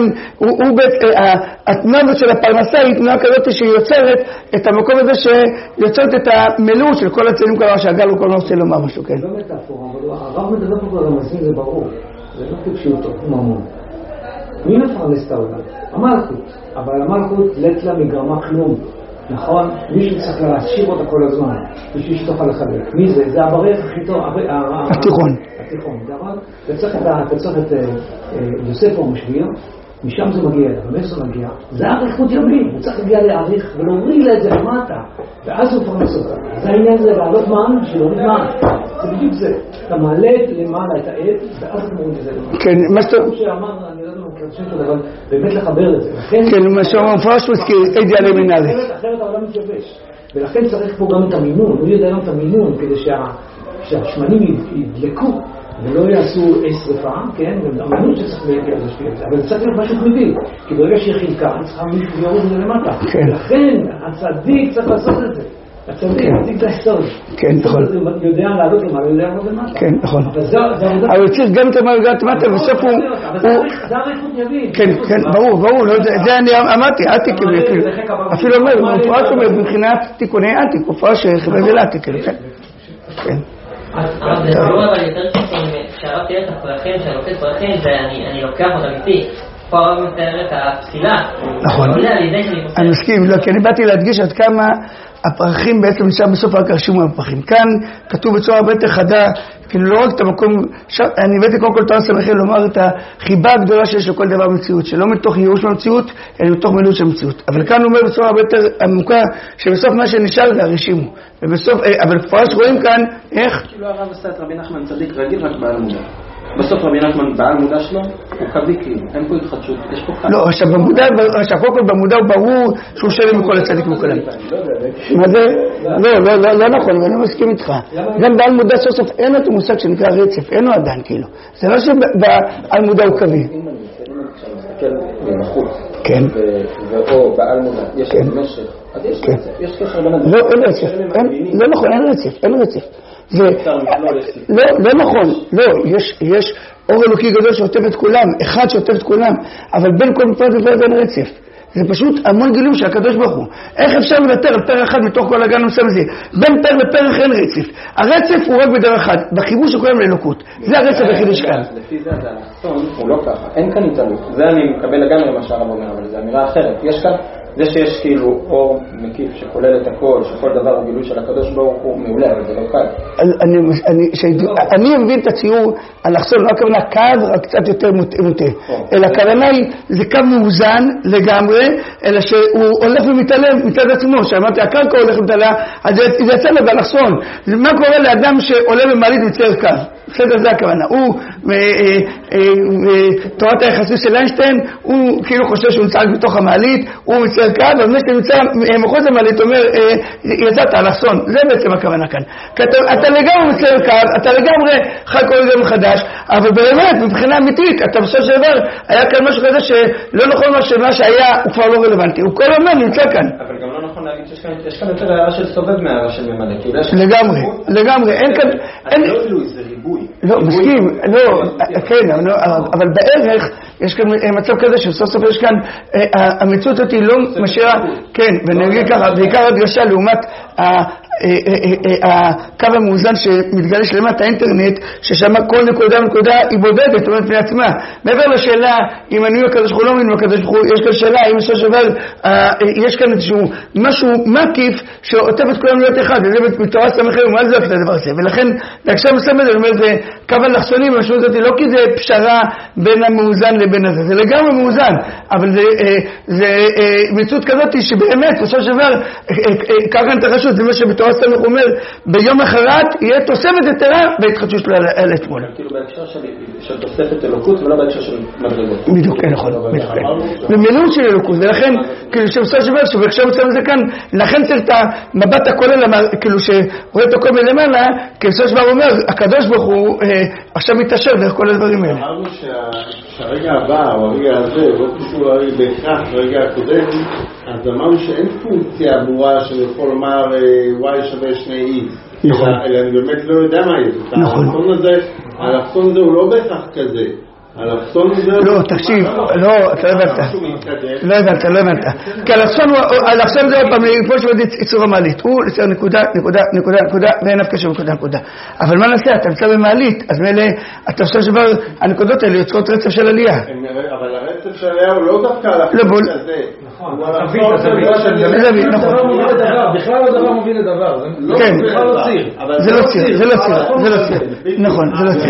התנועה של הפרנסה היא תנועה כזאת שיוצרת את המקום הזה שיוצרת את המלאות של כל הצדיקים כלומר שהגל הוא כל מה רוצה לומר משהו, כן. זה לא מטאפורה, אבל הרב מדבר פה ברמזים, זה ברור. זה לא כפשוטו, ממון. מי מפרנס את העולם? המלכות. אבל המלכות לט לה מגרמה כלום. נכון? מישהו צריך להשאיר אותה כל הזמן, בשביל שתוכל לחלק. מי זה? זה הברך הכי טוב, התיכון. התיכון, אתה צריך את יוסף או משביר, משם זה מגיע, ומאיפה זה מגיע, זה אריכות ימים, הוא צריך להגיע להאריך ולהוריד לה את זה למטה, ואז הוא פרנס אותה. זה העניין זה לעלות מען בשביל להוריד מען. זה בדיוק זה. אתה מעלה למעלה את העד, ואז אתה מוריד את זה למטה. כן, מה שאתה... כמו שאמר, אני לא יודע מה קרשת אותו, אבל באמת לחבר את זה. כן, מה שאומר מפרש מזכיר, אידי עלי מנהלי. אחרת העולם מתייבש. ולכן צריך פה גם את המינון, הוא יודע גם את המינון, כדי שהשמנים ידלקו. ולא יעשו אי שריפה, כן? והמינון שצריך להשפיע את זה. אבל צריך להיות משהו תמידי. כי ברגע שהיא חילקה, צריכה מישהו יורד את זה למטה. ולכן הצדיק צריך לעשות את זה. הצדיק, הצדיק זה היסטורי. כן, נכון. הוא יודע לעלות למעלה, יודע לעלות למטה. כן, נכון. אבל הוא צריך גם את המעגת למטה, בסוף הוא... אבל זה אריכות יבין. כן, כן, ברור, ברור. זה אני אמרתי, עתיק. אפילו אומר, הוא פרש אומר, מבחינת תיקוני עתיק, הוא פרש חבל עתיק, כן. כן. אבל זה לא אבל יותר כשהרב תראה את הפרחים, כשאני לוקח פרחים ואני לוקח אותם איתי, פה הרב מתאר את הפסילה. נכון. אני מסכים, לא, כי אני באתי להדגיש עד כמה הפרחים בעצם נשאר בסוף רק הרשימו הפרחים. כאן כתוב בצורה הרבה יותר חדה, כאילו לא רק את המקום, אני הבאתי קודם כל תורה שמחים לומר את החיבה הגדולה שיש לכל דבר במציאות, שלא מתוך ייאוש במציאות, אלא מתוך מילאות של מציאות. אבל כאן הוא אומר בצורה הרבה יותר עמוקה, שבסוף מה שנשאר זה הרשימו. ובסוף, אבל פרש רואים כאן, איך? כאילו הרב עשה את רבי נחמן צדיק רגיל רק בעל מודע. בסוף רבי נחמן בעל מודע שלו, הוא קווי כאילו, אין פה התחדשות, יש פה חד. לא, עכשיו במודע, עכשיו קודם כל במודע הוא ברור שהוא שלם מכל הצדיק מכולם. מה זה? לא, לא נכון, אבל אני מסכים איתך. גם בעל מודע סוף סוף אין את המושג שנקרא רצף, אין לו עדיין כאילו. זה לא שבעל מודע הוא קווי. אם אני מסתכל מבחוץ, כן. ואו בעל מודע, יש משך, אז יש קשר בין הדברים. לא, אין רצף, לא נכון, אין רצף, אין רצף. לא, לא נכון, לא, יש, יש אור אלוקי גדול שעוטף את כולם, אחד שעוטף את כולם, אבל בין כל פרט ופרט אין רצף. זה פשוט המון גילום של הקדוש ברוך הוא. איך אפשר לוותר על פר אחד מתוך כל הגן המסוים הזה? בין פר לפר אין רצף. הרצף הוא רק בדבר אחד, בחיבור שכולם לאלוקות. זה הרצף החידוש כאן. לפי זה, זה האסון, הוא לא ככה, אין כאן התעלות. זה אני מקבל לגמרי מה שהרב אומר, אבל זה אמירה אחרת. יש כאן, זה שיש כאילו אור מקיף שכולל את הכל, שכל דבר הוא גילוי של הקדוש ברוך הוא מעולה, אבל זה לא קל. אני מבין את הציור אלכסון, לא הכוונה קו, רק קצת יותר מוטה. אלא הכוונה היא, זה קו מאוזן לגמרי, אלא שהוא הולך ומתעלם מצד עצמו, שאמרתי, הקרקע הולך ומתעלם, אז זה יצא לו באלכסון. מה קורה לאדם שעולה במעלית מצייר קו? בסדר, זה הכוונה. הוא, תורת היחסות של איינשטיין, הוא כאילו חושב שהוא נמצא בתוך המעלית, הוא מצייר קו, אבל מי שנמצא מחוץ למעלית אומר, יצאת אלכסון. זה בעצם הכוונה כאן. כי אתה לגמרי מצייר קו, אתה לגמרי חי כל יום מחדש, אבל באמת, מבחינה אמיתית, אתה בסוף של דבר, היה כאן משהו כזה שלא נכון מה שהיה, הוא כבר לא רלוונטי. הוא כל הזמן נמצא כאן. אבל גם לא נכון להגיד שיש כאן יותר הערה של סובב מהערה של ממלא. לגמרי, לגמרי. אין כאן... לא אלו, זה ריבוי. לא, מסכים, לא, כן, אבל בערך יש כאן מצב כזה שסוף סוף יש כאן, המציאות אותי לא משאירה, כן, ואני אגיד ככה, בעיקר הדגשה לעומת הקו המאוזן שמתגלש למטה האינטרנט, ששם כל נקודה ונקודה היא בודדת, זאת אומרת, בפני עצמה. מעבר לשאלה, אם אני הקדוש ברוך הוא לא מבין הקדוש ברוך הוא, יש כאן שאלה, אם בסופו של דבר, יש כאן איזשהו משהו מקיף שעוטף את כולם להיות אחד, וזה בתורה סמכם, מה זה הדבר הזה? ולכן, בהקשר מסוים הזה, אומר, זה קו אלכסוני, משמעות אותי, לא כי זה פשרה בין המאוזן לבין הזה, זה לגמרי מאוזן, אבל זה מציאות כזאת שבאמת, בסופו של דבר, ככה את הרשות, זה מה שבתורה סמך אומר, ביום אחרת יהיה תוספת יתרה בהתחדשות שלו על אתמול. כאילו בהקשר של תוספת אלוקות ולא בהקשר של מדרגות. בדיוק, כן, נכון. במילון של אלוקות, ולכן, כאילו שבסופו של דבר, שבהקשר מסוים זה כאן, לכן צריך את המבט הכולל, כאילו שרואה את הכל מלמעלה, כי בסופו של דבר אומר, הקדוש ברוך הוא עכשיו מתאשר דרך כל הדברים האלה. אמרנו שהרגע הבא, או הרגע הזה, לא קשור בהכרח לרגע הקודם, אז אמרנו שאין פונקציה ברורה שאני יכול לומר y שווה שני x. נכון. אלא אני באמת לא יודע מה יש. נכון. האלכסון הזה הוא לא בהכרח כזה. אלכסון זה... לא, תקשיב, לא, אתה לא הבנת. לא הבנת, לא הבנת. כי אלכסון זה עוד פעם, כמו שעוד ייצור המעלית. הוא לצייר נקודה, נקודה, נקודה, נקודה, ואין אף קשר נקודה, נקודה. אבל מה נעשה? אתה נמצא במעלית, אז מילא, אתה חושב שבר, הנקודות האלה יוצרות רצף של עלייה. אבל הרצף של עלייה הוא לא דווקא על החלק הזה. נכון, בכלל לא דבר מוביל לדבר. כן. בכלל לא ציר. זה לא ציר, זה לא ציר, זה לא ציר. נכון, זה לא ציר.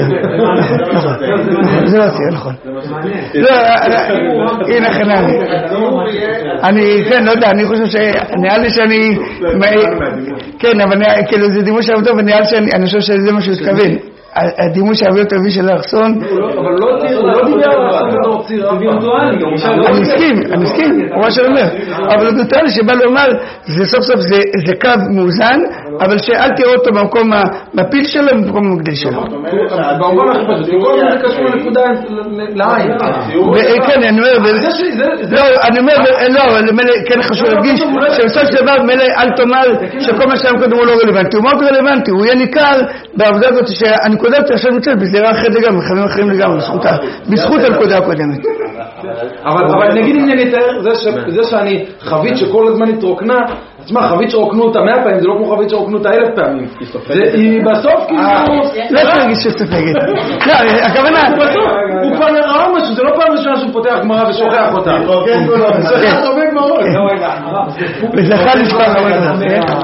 זה לא ציר, נכון. לא, הנה חנן. אני, כן, לא יודע, אני חושב שנראה לי שאני... כן, אבל כאילו זה דימוי שעבוד טוב, ונראה לי שאני חושב שזה מה שהוא התכוון. הדימוי שהביא יותר בי של האחסון. אבל לא ציר, הוא לא דיבר על האחסון בתור ציר וירטואלי. אני מסכים, אני מסכים, הוא מה שאני אומר. אבל הוא וירטואלי שבא לומר, זה סוף סוף זה קו מאוזן, אבל שאל תראו אותו במקום המפיל שלו ובמקום המגדיל שלו. במובן הכי פשוט, כל זה קשור לנקודה לעין. כן, אני אומר, לא, אני אומר, לא, כן חשוב להדגיש, שבסוף של דבר מלא אל תאמר שכל מה שהיה קודם הוא לא רלוונטי. הוא מאוד רלוונטי, הוא יהיה ניכר בעבודה הזאת שהנקודה הזאת עכשיו נמצאת בזירה אחרת לגמרי, חיים אחרים לגמרי, בזכות הנקודה הקודמת. אבל נגיד אם נתאר, זה שאני חבית שכל הזמן התרוקנה, תשמע, חבית שרוקנו אותה מאה פעמים, זה לא כמו חבית שרוקנו אותה אלף פעמים. היא בסוף כאילו... לא תרגיש שסופגת. לא, הכוונה... הוא כבר נראה משהו, זה לא פעם ראשונה שהוא פותח גמרא ושוכח אותה. זה חובק מאוד. וזכה לשפח הרבה מאוד.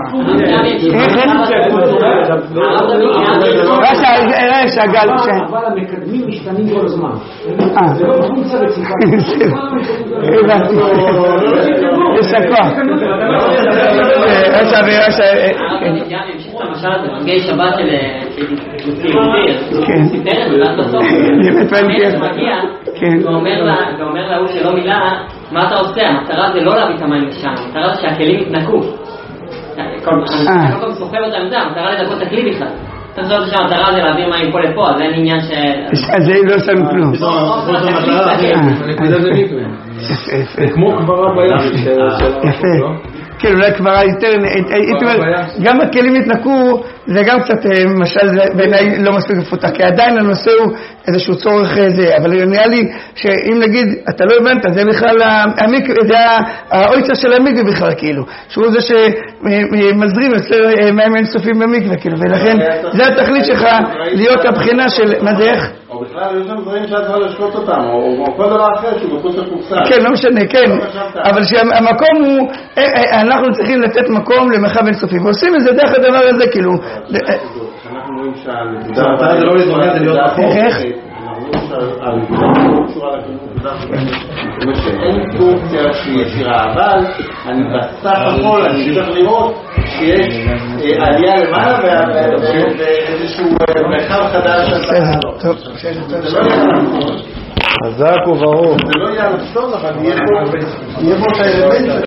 ראה שהגל... אבל המקדמים משתנים כל הזמן. זה לא פונקציה רציפה. הבנתי. יש הכוח. עכשיו, עכשיו... אני אמשיך את המשל הזה, מנגי שבת של ציוטיר, הוא סיפר את זה, ואז בסוף, המלך מגיע, ואומר להוא שלא מילה, מה אתה עושה? המטרה זה לא להביא את המים לשם, המטרה זה שהכלים יתנקו. אני לא כל סוחב אותם זה, המטרה לדקות את הכלי בכלל. אתה חושב שהמטרה זה להעביר מים פה לפה, אז אין עניין ש... אז זה לא עושה כלום. זה כמו קברה בים. יפה. כן, אולי כבר יותר, הייתי אומר, גם הכלים התנקו, זה גם קצת משל בעיניי לא מספיק מפותח, כי עדיין הנושא הוא איזשהו צורך זה, אבל נראה לי שאם נגיד, אתה לא הבנת, זה בכלל, זה האויצה של המקווה בכלל, כאילו, שהוא זה שמזרים יותר מים אינסופיים במקווה, כאילו, ולכן זה התכלית שלך להיות הבחינה של, מה זה איך? או בכלל, יש שם דברים שאת יכולה לשקוט אותם, או כל דבר אחר שהוא מחוץ לקופסה. כן, לא משנה, כן, אבל שהמקום הוא, אנחנו צריכים לתת מקום למרחב אינסופי, ועושים את זה דרך הדבר הזה, כאילו. אנחנו רואים שהנקודה, זה לא להתמודד, זה להיות רחוק. איך? הנקודה לא קשורה לנקודה, אין פונקציה שהיא ישירה, אבל בסך הכל אני צריך לראות שיש עלייה למעלה ואיזשהו מרחב חדש שעשה לו. זה לא יהיה נכון. חזק וברור. זה לא יהיה נכון, אבל יהיה פה את האלמנט.